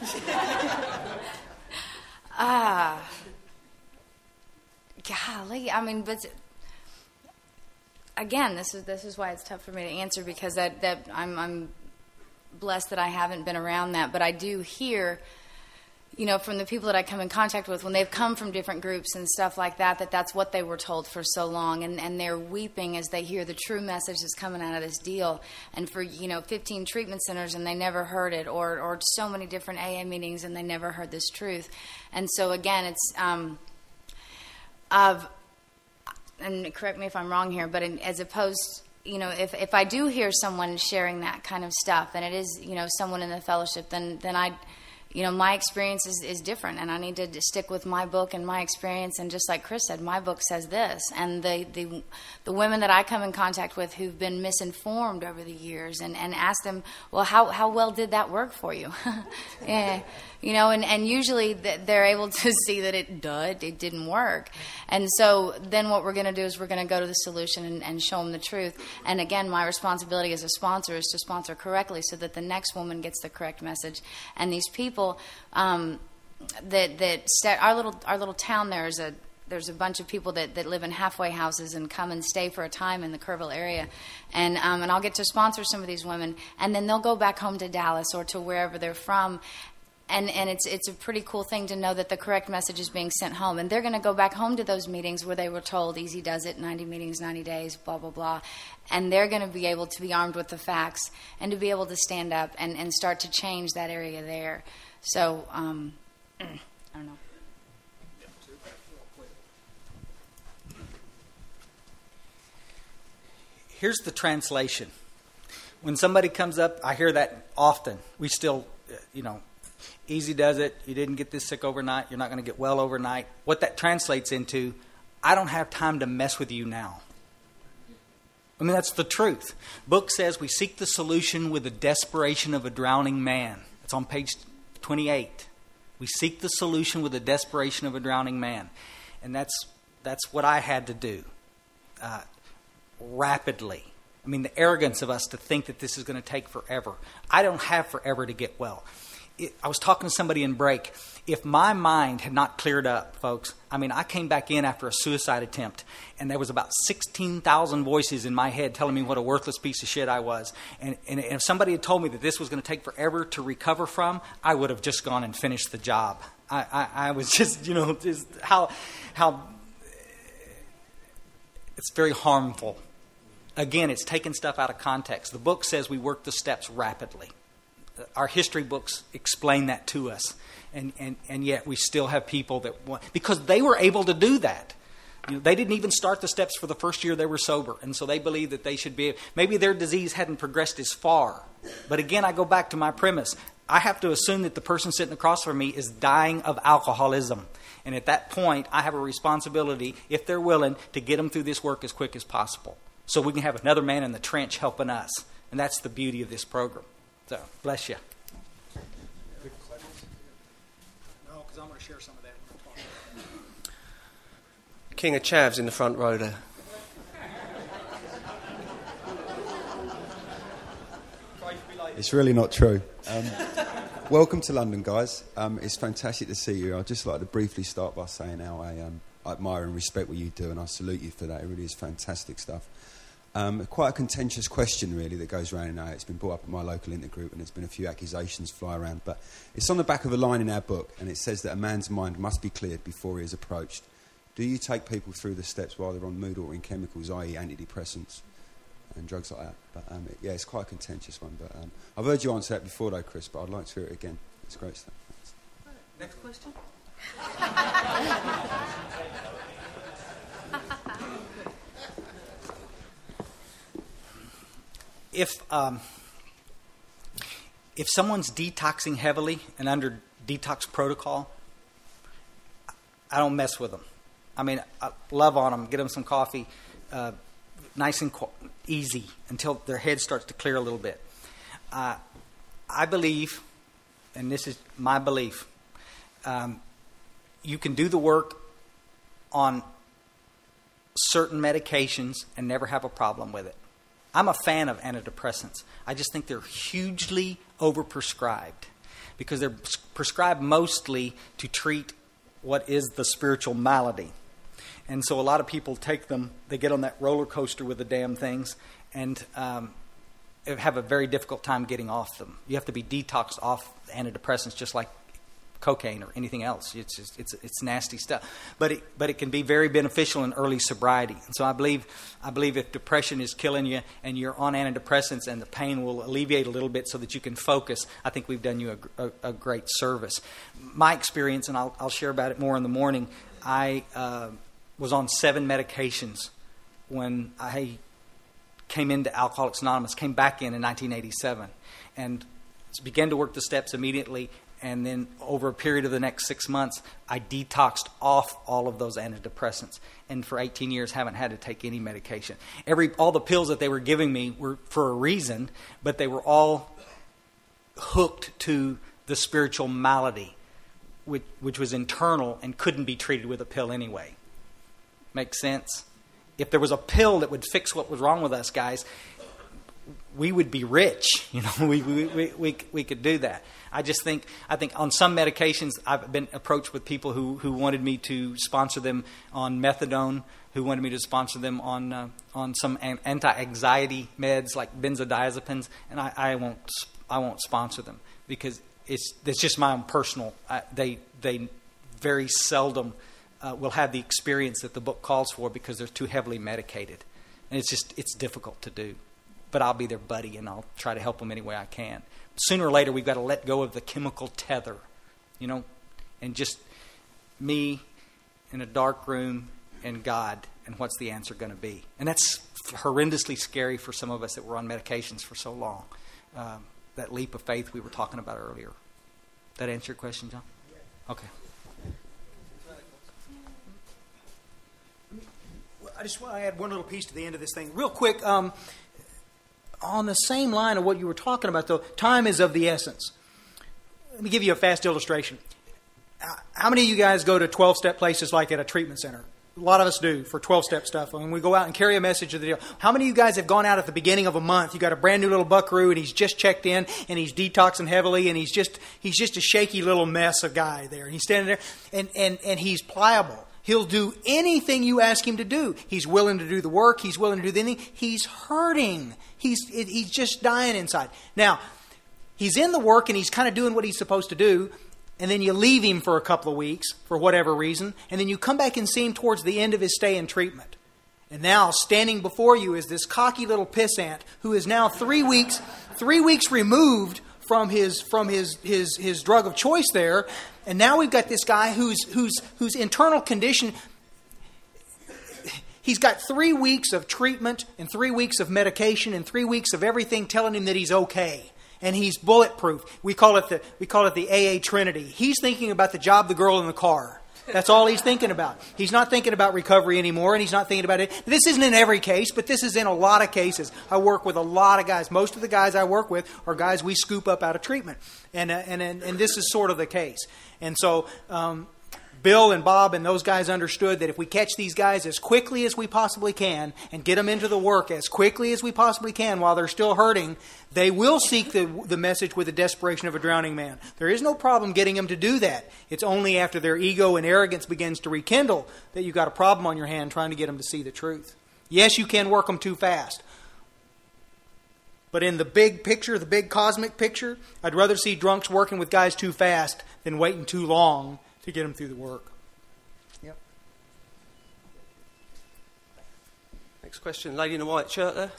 Golly, I mean, but again, this is why it's tough for me to answer, because that I'm blessed that I haven't been around that, but I do hear, from the people that I come in contact with when they've come from different groups and stuff like that, that's what they were told for so long, and they're weeping as they hear the true message that's coming out of this deal. And for 15 treatment centers and they never heard it, or so many different AA meetings and they never heard this truth. And so again, it's and correct me if I'm wrong here, but as opposed, if I do hear someone sharing that kind of stuff, and it is, someone in the fellowship, then I, my experience is different, and I need to stick with my book and my experience. And just like Chris said, my book says this, and the women that I come in contact with who've been misinformed over the years, and ask them, well, how well did that work for you? Yeah. And usually they're able to see that it didn't work. And so then what we're going to do is we're going to go to the solution and show them the truth. And again, my responsibility as a sponsor is to sponsor correctly so that the next woman gets the correct message. And these people, our little town, there's a bunch of people that live in halfway houses and come and stay for a time in the Kerrville area. And I'll get to sponsor some of these women, and then they'll go back home to Dallas or to wherever they're from. And it's a pretty cool thing to know that the correct message is being sent home. And they're going to go back home to those meetings where they were told, easy does it, 90 meetings, 90 days, blah, blah, blah. And they're going to be able to be armed with the facts and to be able to stand up and start to change that area there. So, I don't know. Here's the translation. When somebody comes up, I hear that often. We still, easy does it. You didn't get this sick overnight. You're not going to get well overnight. What that translates into, I don't have time to mess with you now. I mean, that's the truth. Book says we seek the solution with the desperation of a drowning man. It's on page 28. We seek the solution with the desperation of a drowning man. And that's what I had to do rapidly. I mean, the arrogance of us to think that this is going to take forever. I don't have forever to get well. I was talking to somebody in break. If my mind had not cleared up, folks, I came back in after a suicide attempt, and there was about 16,000 voices in my head telling me what a worthless piece of shit I was. And if somebody had told me that this was going to take forever to recover from, I would have just gone and finished the job. I was just, just how it's very harmful. Again, it's taking stuff out of context. The book says we work the steps rapidly. Our history books explain that to us. And yet we still have people that want, because they were able to do that. They didn't even start the steps for the first year they were sober. And so they believe that they should be, maybe their disease hadn't progressed as far. But again, I go back to my premise. I have to assume that the person sitting across from me is dying of alcoholism. And at that point, I have a responsibility, if they're willing, to get them through this work as quick as possible. So we can have another man in the trench helping us. And that's the beauty of this program. So, bless you. No, because I'm going to share some of that. King of Chavs in the front row there. It's really not true. Welcome to London, guys. It's fantastic to see you. I'd just like to briefly start by saying how I admire and respect what you do, and I salute you for that. It really is fantastic stuff. Quite a contentious question, really, that goes around now. It's been brought up at my local intergroup, and there's been a few accusations fly around. But it's on the back of a line in our book, and it says that a man's mind must be cleared before he is approached. Do you take people through the steps while they're on mood-altering chemicals, i.e. antidepressants and drugs like that? But yeah, it's quite a contentious one. But I've heard you answer that before, though, Chris, but I'd like to hear it again. It's great stuff. Thanks. Next question. If someone's detoxing heavily and under detox protocol, I don't mess with them. I love on them, get them some coffee, nice and easy until their head starts to clear a little bit. I believe, and this is my belief, you can do the work on certain medications and never have a problem with it. I'm a fan of antidepressants. I just think they're hugely overprescribed because they're prescribed mostly to treat what is the spiritual malady. And so a lot of people take them, they get on that roller coaster with the damn things, and have a very difficult time getting off them. You have to be detoxed off antidepressants just like cocaine or anything else. It's nasty stuff. But it can be very beneficial in early sobriety. And so I believe if depression is killing you and you're on antidepressants and the pain will alleviate a little bit so that you can focus, I think we've done you a great service. My experience, and I'll share about it more in the morning, I was on 7 medications when I came into Alcoholics Anonymous, came back in 1987, and began to work the steps immediately. And then over a period of the next 6 months, I detoxed off all of those antidepressants. And for 18 years, haven't had to take any medication. All the pills that they were giving me were for a reason, but they were all hooked to the spiritual malady, which was internal and couldn't be treated with a pill anyway. Make sense? If there was a pill that would fix what was wrong with us, guys, we would be rich. You know, we could do that. I think on some medications, I've been approached with people who wanted me to sponsor them on methadone, who wanted me to sponsor them on some anti-anxiety meds like benzodiazepines, and I won't sponsor them because it's just my own personal. They very seldom will have the experience that the book calls for because they're too heavily medicated, and it's difficult to do. But I'll be their buddy, and I'll try to help them any way I can. Sooner or later, we've got to let go of the chemical tether, you know, and just me in a dark room and God, and what's the answer going to be? And that's horrendously scary for some of us that were on medications for so long. That leap of faith we were talking about earlier. That answer your question, John? Okay. I just want to add one little piece to the end of this thing. Real quick, on the same line of what you were talking about, though, time is of the essence. Let me give you a fast illustration. How many of you guys go to 12-step places like at a treatment center? A lot of us do for 12-step stuff. When we go out and carry a message of the deal. How many of you guys have gone out at the beginning of a month? You got a brand new little buckaroo and he's just checked in and he's detoxing heavily and he's just a shaky little mess of guy there. And he's standing there and he's pliable. He'll do anything you ask him to do. He's willing to do the work. He's willing to do anything. He's hurting. He's just dying inside. Now, he's in the work and he's kind of doing what he's supposed to do. And then you leave him for a couple of weeks for whatever reason. And then you come back and see him towards the end of his stay in treatment. And now standing before you is this cocky little pissant who is now 3 weeks removed from his drug of choice there. And now we've got this guy whose internal condition, he's got 3 weeks of treatment and 3 weeks of medication and 3 weeks of everything telling him that he's okay. And he's bulletproof. We call it the AA Trinity. He's thinking about the job, the girl, in the car. That's all he's thinking about. He's not thinking about recovery anymore, and he's not thinking about it. This isn't in every case, but this is in a lot of cases. I work with a lot of guys. Most of the guys I work with are guys we scoop up out of treatment, and this is sort of the case. And so Bill and Bob and those guys understood that if we catch these guys as quickly as we possibly can and get them into the work as quickly as we possibly can while they're still hurting, they will seek the message with the desperation of a drowning man. There is no problem getting them to do that. It's only after their ego and arrogance begins to rekindle that you've got a problem on your hand trying to get them to see the truth. Yes, you can work them too fast. But in the big picture, the big cosmic picture, I'd rather see drunks working with guys too fast than waiting too long to get them through the work. Yep. Next question, lady in the white shirt there.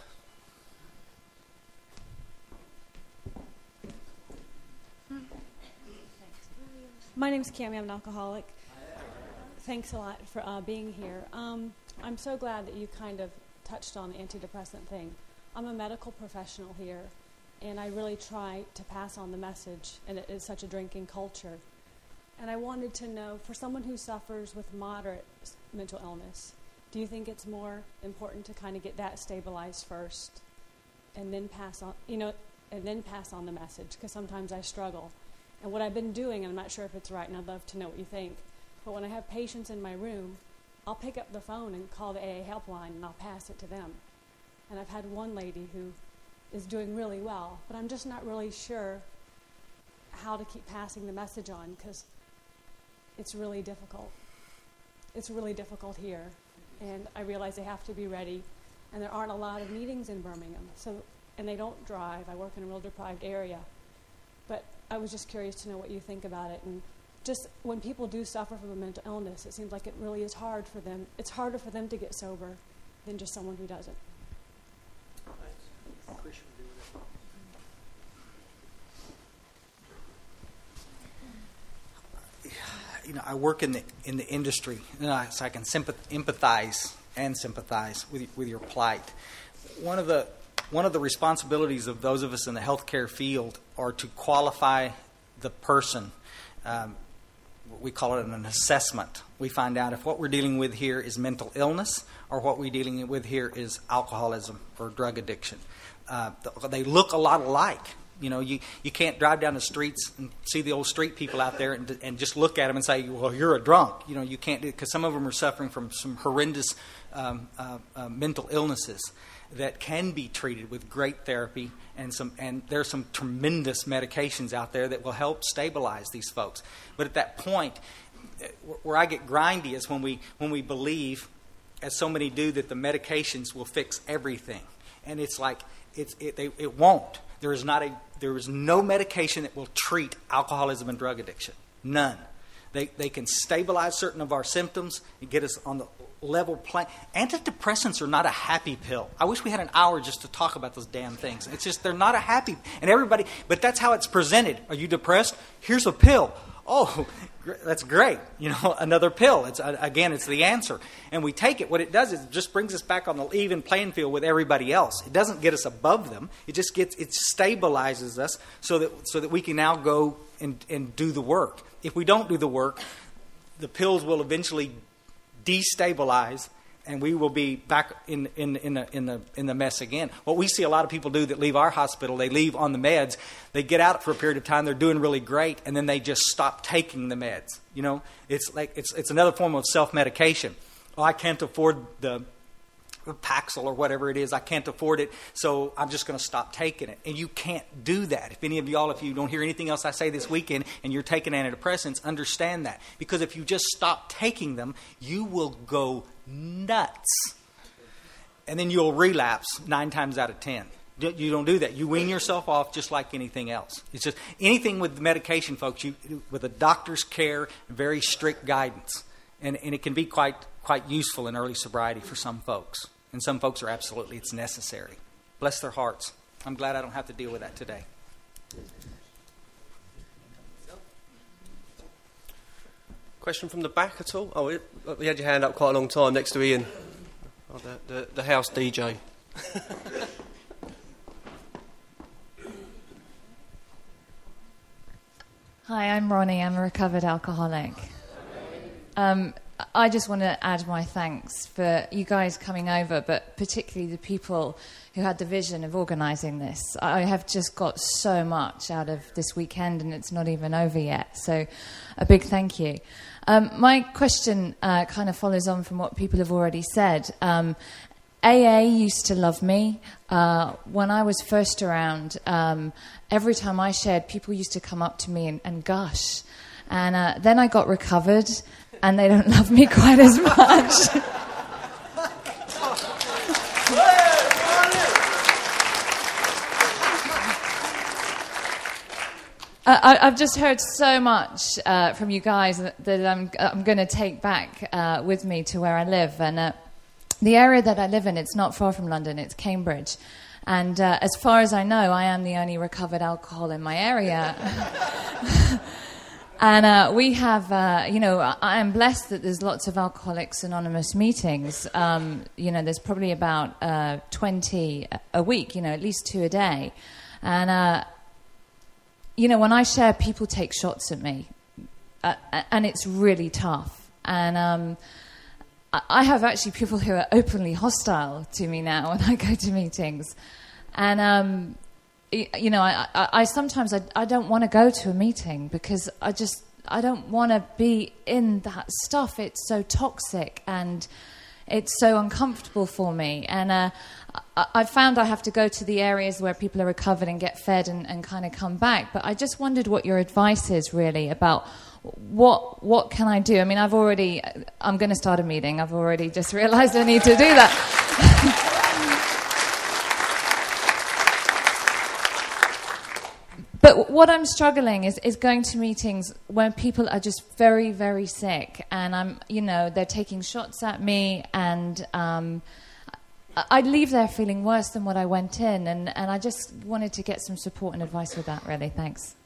My name's Cammie. I'm an alcoholic. Thanks a lot for being here. I'm so glad that you kind of touched on the antidepressant thing. I'm a medical professional here, and I really try to pass on the message, and it is such a drinking culture. And I wanted to know, for someone who suffers with moderate mental illness, do you think it's more important to kind of get that stabilized first and then pass on, the message? Because sometimes I struggle. And what I've been doing, and I'm not sure if it's right, and I'd love to know what you think, but when I have patients in my room, I'll pick up the phone and call the AA helpline, and I'll pass it to them. And I've had one lady who is doing really well, but I'm just not really sure how to keep passing the message on because it's really difficult. It's really difficult here, and I realize they have to be ready, and there aren't a lot of meetings in Birmingham, and they don't drive. I work in a real deprived area, but I was just curious to know what you think about it. And just when people do suffer from a mental illness, it seems like it really is hard for them. It's harder for them to get sober than just someone who doesn't. You know, I work in the industry, so I can empathize and sympathize with your plight. One of the responsibilities of those of us in the healthcare field are to qualify the person. We call it an assessment. We find out if what we're dealing with here is mental illness or what we're dealing with here is alcoholism or drug addiction. They look a lot alike. You know, you can't drive down the streets and see the old street people out there and just look at them and say, well, you're a drunk. You know, you can't do it because some of them are suffering from some horrendous mental illnesses that can be treated with great therapy and there's some tremendous medications out there that will help stabilize these folks. But at that point, where I get grindy is when we believe, as so many do, that the medications will fix everything, and it's like it won't. There is no medication that will treat alcoholism and drug addiction. None. They can stabilize certain of our symptoms and get us on the level plane. Antidepressants are not a happy pill. I wish we had an hour just to talk about those damn things. It's just they're not a happy. And everybody, but that's how it's presented. Are you depressed? Here's a pill. Oh, that's great. You know, another pill. It's the answer. And we take it. What it does is it just brings us back on the even playing field with everybody else. It doesn't get us above them. It stabilizes us so that we can now go and do the work. If we don't do the work, the pills will eventually destabilize, and we will be back in the mess again. What we see a lot of people do that leave our hospital, they leave on the meds, they get out for a period of time, they're doing really great, and then they just stop taking the meds. You know, it's like it's another form of self-medication. Oh, I can't afford the Paxil or whatever it is. I can't afford it, so I'm just going to stop taking it. And you can't do that. If any of y'all, if you don't hear anything else I say this weekend and you're taking antidepressants, understand that. Because if you just stop taking them, you will go nuts. And then you'll relapse 9 times out of 10. You don't do that. You wean yourself off just like anything else. It's just anything with medication, folks, with a doctor's care, very strict guidance. And it can be quite useful in early sobriety for some folks. And some folks are absolutely, it's necessary. Bless their hearts. I'm glad I don't have to deal with that today. Question from the back at all? Oh, you had your hand up quite a long time next to Ian, the house DJ. Hi, I'm Ronnie. I'm a recovered alcoholic. I just want to add my thanks for you guys coming over, but particularly the people who had the vision of organising this. I have just got so much out of this weekend, and it's not even over yet. So a big thank you. My question kind of follows on from what people have already said. AA used to love me. When I was first around, every time I shared, people used to come up to me and gush. And then I got recovered, and they don't love me quite as much. I've just heard so much from you guys that I'm going to take back with me to where I live. And the area that I live in, it's not far from London, it's Cambridge. And as far as I know, I am the only recovered alcohol in my area. And we have, I am blessed that there's lots of Alcoholics Anonymous meetings. There's probably about 20 a week, at least 2 a day. And, when I share, people take shots at me. And it's really tough. And I have actually people who are openly hostile to me now when I go to meetings. And... I sometimes don't want to go to a meeting because I don't want to be in that stuff. It's so toxic, and it's so uncomfortable for me. And I found I have to go to the areas where people are recovered and get fed and kind of come back. But I just wondered what your advice is really about what can I do? I mean, I'm going to start a meeting. I've already just realized I need to do that. But what I'm struggling is going to meetings when people are just very, very sick, and they're taking shots at me, and I leave there feeling worse than what I went in, and I just wanted to get some support and advice with that, really. Thanks.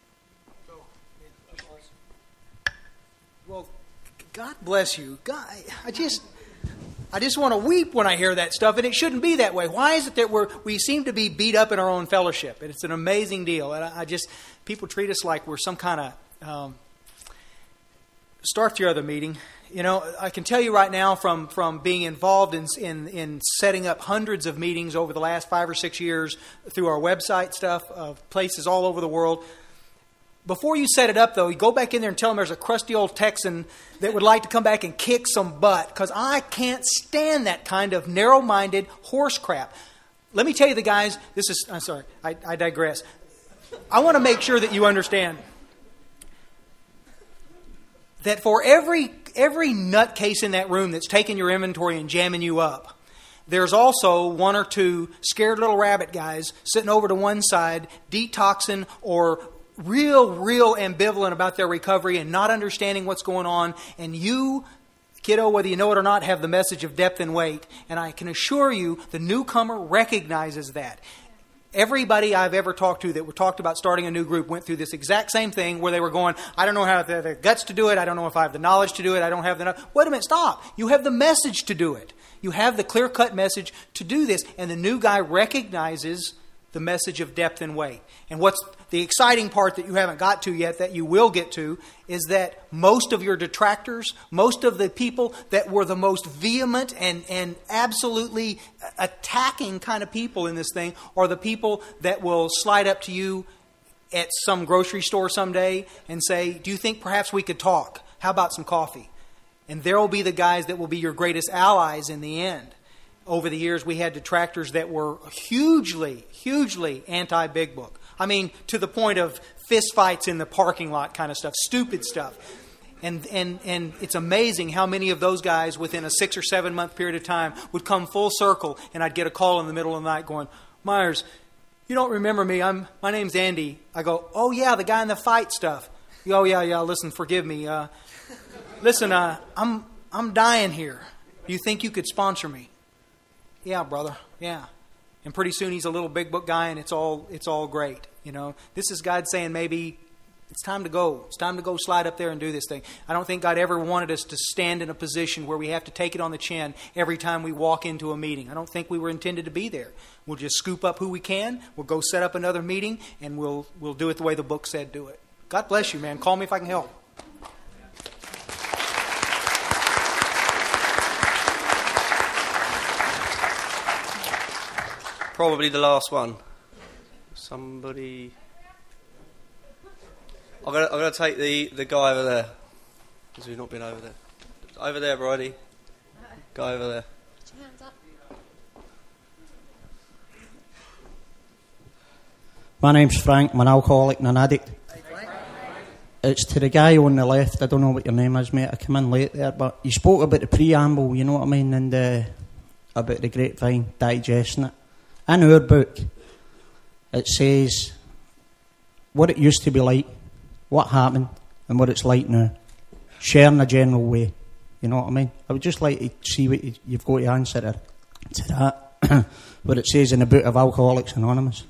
Well, God bless you. God, I just want to weep when I hear that stuff, and it shouldn't be that way. Why is it that we seem to be beat up in our own fellowship? And it's an amazing deal. And people treat us like we're some kind of start your other meeting. You know, I can tell you right now from being involved in setting up hundreds of meetings over the last 5 or 6 years through our website stuff of places all over the world. Before you set it up, though, you go back in there and tell them there's a crusty old Texan that would like to come back and kick some butt, because I can't stand that kind of narrow-minded horse crap. Let me tell you, the guys, I'm sorry, I digress. I want to make sure that you understand that for every nutcase in that room that's taking your inventory and jamming you up, there's also one or two scared little rabbit guys sitting over to one side, detoxing or real ambivalent about their recovery and not understanding what's going on. And you, kiddo, whether you know it or not, have the message of depth and weight. And I can assure you the newcomer recognizes that. Everybody I've ever talked to that talked about starting a new group went through this exact same thing where they were going, I don't know how to have the guts to do it. I don't know if I have the knowledge to do it. I don't have the... Wait a minute, stop. You have the message to do it. You have the clear-cut message to do this. And the new guy recognizes the message of depth and weight. And what's the exciting part that you haven't got to yet, that you will get to, is that most of your detractors, most of the people that were the most vehement and absolutely attacking kind of people in this thing are the people that will slide up to you at some grocery store someday and say, do you think perhaps we could talk? How about some coffee? And there will be the guys that will be your greatest allies in the end. Over the years, we had detractors that were hugely anti-Big Book. I mean, to the point of fist fights in the parking lot kind of stuff, stupid stuff. And it's amazing how many of those guys within a 6 or 7 month period of time would come full circle, and I'd get a call in the middle of the night going, Myers, you don't remember me. My name's Andy. I go, oh yeah, the guy in the fight stuff. Oh yeah, listen, forgive me. Listen, I'm dying here. Do you think you could sponsor me? Yeah, brother. Yeah. And pretty soon he's a little Big Book guy, and it's all great. You know, this is God saying maybe it's time to go. It's time to go slide up there and do this thing. I don't think God ever wanted us to stand in a position where we have to take it on the chin every time we walk into a meeting. I don't think we were intended to be there. We'll just scoop up who we can. We'll go set up another meeting, and we'll do it the way the book said do it. God bless you, man. Call me if I can help. Probably the last one. Somebody. I'm gonna take the guy over there, because we've not been over there. Over there, Bridie. Guy over there. Put your hands up. My name's Frank. I'm an alcoholic and an addict. It's to the guy on the left. I don't know what your name is, mate. I came in late there, but you spoke about the preamble, you know what I mean, and about the grapevine, digesting it. In our book, it says what it used to be like, what happened, and what it's like now. Sharing a general way. You know what I mean? I would just like to see what you've got to answer to that. What it says in the book of Alcoholics Anonymous.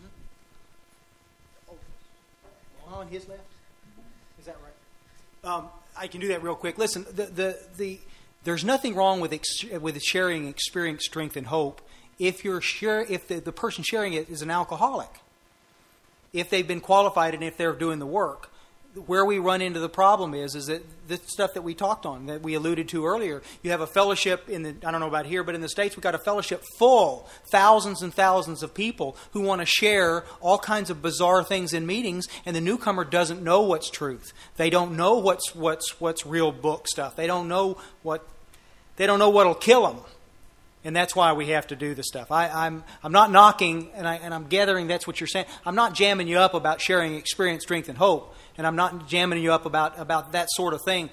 On his left? Is that right? I can do that real quick. Listen, there's nothing wrong with sharing experience, strength, and hope if the person sharing it is an alcoholic, if they've been qualified and if they're doing the work. Where we run into the problem is that the stuff that we talked on, that we alluded to earlier. You have a fellowship I don't know about here, but in the States we've got a fellowship full, thousands and thousands of people who want to share all kinds of bizarre things in meetings, and the newcomer doesn't know what's truth. They don't know what's real book stuff. They don't know what'll kill them. And that's why we have to do this stuff. I'm not knocking, and I'm gathering that's what you're saying. I'm not jamming you up about sharing experience, strength, and hope, and I'm not jamming you up about that sort of thing.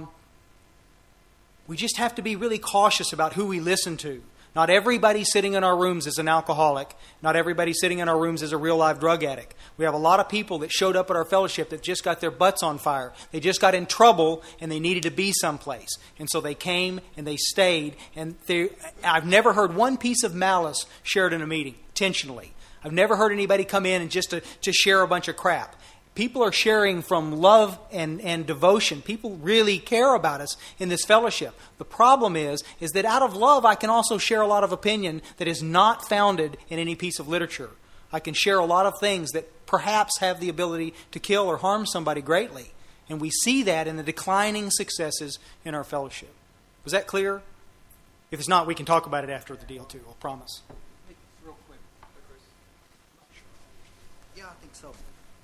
We just have to be really cautious about who we listen to. Not everybody sitting in our rooms is an alcoholic. Not everybody sitting in our rooms is a real-life drug addict. We have a lot of people that showed up at our fellowship that just got their butts on fire. They just got in trouble and they needed to be someplace. And so they came and they stayed. And I've never heard one piece of malice shared in a meeting, intentionally. I've never heard anybody come in and just to share a bunch of crap. People are sharing from love and devotion. People really care about us in this fellowship. The problem is that out of love, I can also share a lot of opinion that is not founded in any piece of literature. I can share a lot of things that perhaps have the ability to kill or harm somebody greatly. And we see that in the declining successes in our fellowship. Was that clear? If it's not, we can talk about it after the deal too, I'll promise. Real quick, Chris. Yeah, I think so.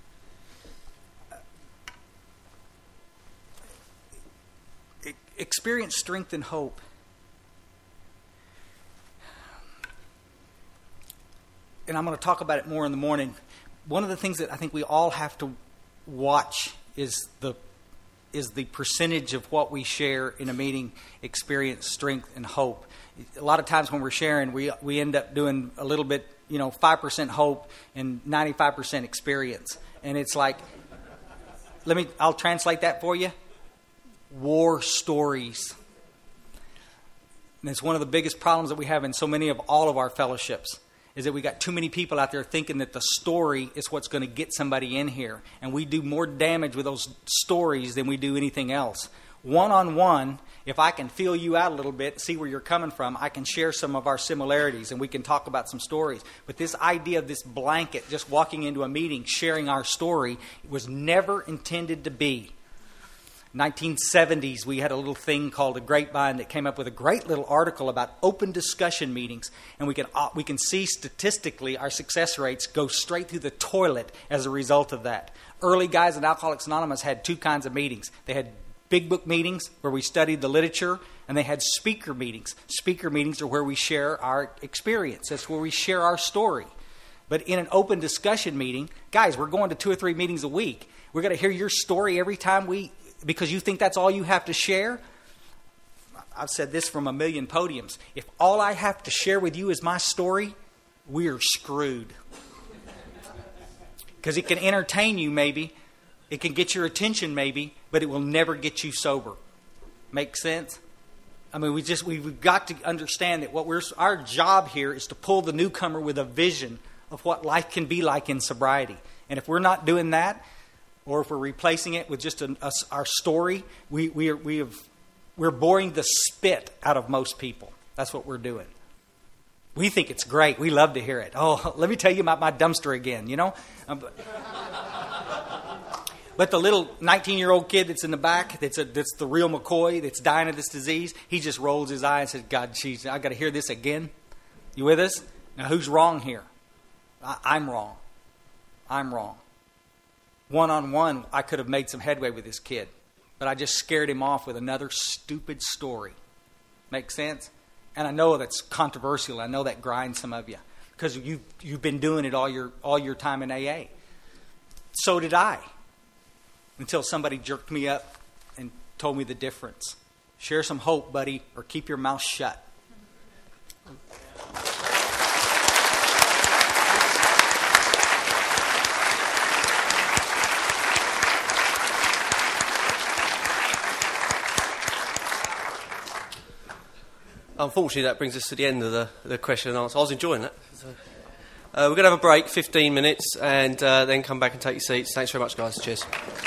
Experience, strength, and hope. And I'm going to talk about it more in the morning. One of the things that I think we all have to watch is the percentage of what we share in a meeting, experience, strength, and hope. A lot of times when we're sharing, we end up doing a little bit, 5% hope and 95% experience. And it's like, I'll translate that for you. War stories. And it's one of the biggest problems that we have in so many of all of our fellowships is that we got too many people out there thinking that the story is what's going to get somebody in here. And we do more damage with those stories than we do anything else. One-on-one, if I can feel you out a little bit, see where you're coming from, I can share some of our similarities and we can talk about some stories. But this idea of this blanket, just walking into a meeting, sharing our story, was never intended to be. 1970s, we had a little thing called a Grapevine that came up with a great little article about open discussion meetings. And we can see statistically our success rates go straight through the toilet as a result of that. Early guys in Alcoholics Anonymous had two kinds of meetings. They had big book meetings where we studied the literature, and they had speaker meetings. Speaker meetings are where we share our experience. That's where we share our story. But in an open discussion meeting, guys, we're going to 2 or 3 meetings a week. We're going to hear your story every time because you think that's all you have to share. I've said this from a million podiums. If all I have to share with you is my story, we're screwed. Because it can entertain you maybe, it can get your attention maybe, but it will never get you sober. Make sense? I mean, we've got to understand that our job here is to pull the newcomer with a vision of what life can be like in sobriety. And if we're not doing that, or if we're replacing it with just our story, we're boring the spit out of most people. That's what we're doing. We think it's great. We love to hear it. Oh, let me tell you about my dumpster again, But the little 19-year-old kid that's in the back, that's the real McCoy, that's dying of this disease, he just rolls his eye and says, God, jeez, I got to hear this again. You with us? Now, who's wrong here? I'm wrong. I'm wrong. One-on-one, I could have made some headway with this kid, but I just scared him off with another stupid story. Make sense? And I know that's controversial. I know that grinds some of you because you've been doing it all your time in AA. So did I, until somebody jerked me up and told me the difference. Share some hope, buddy, or keep your mouth shut. Unfortunately, that brings us to the end of the question and answer. I was enjoying that. So, we're going to have a break, 15 minutes, and then come back and take your seats. Thanks very much, guys. Cheers.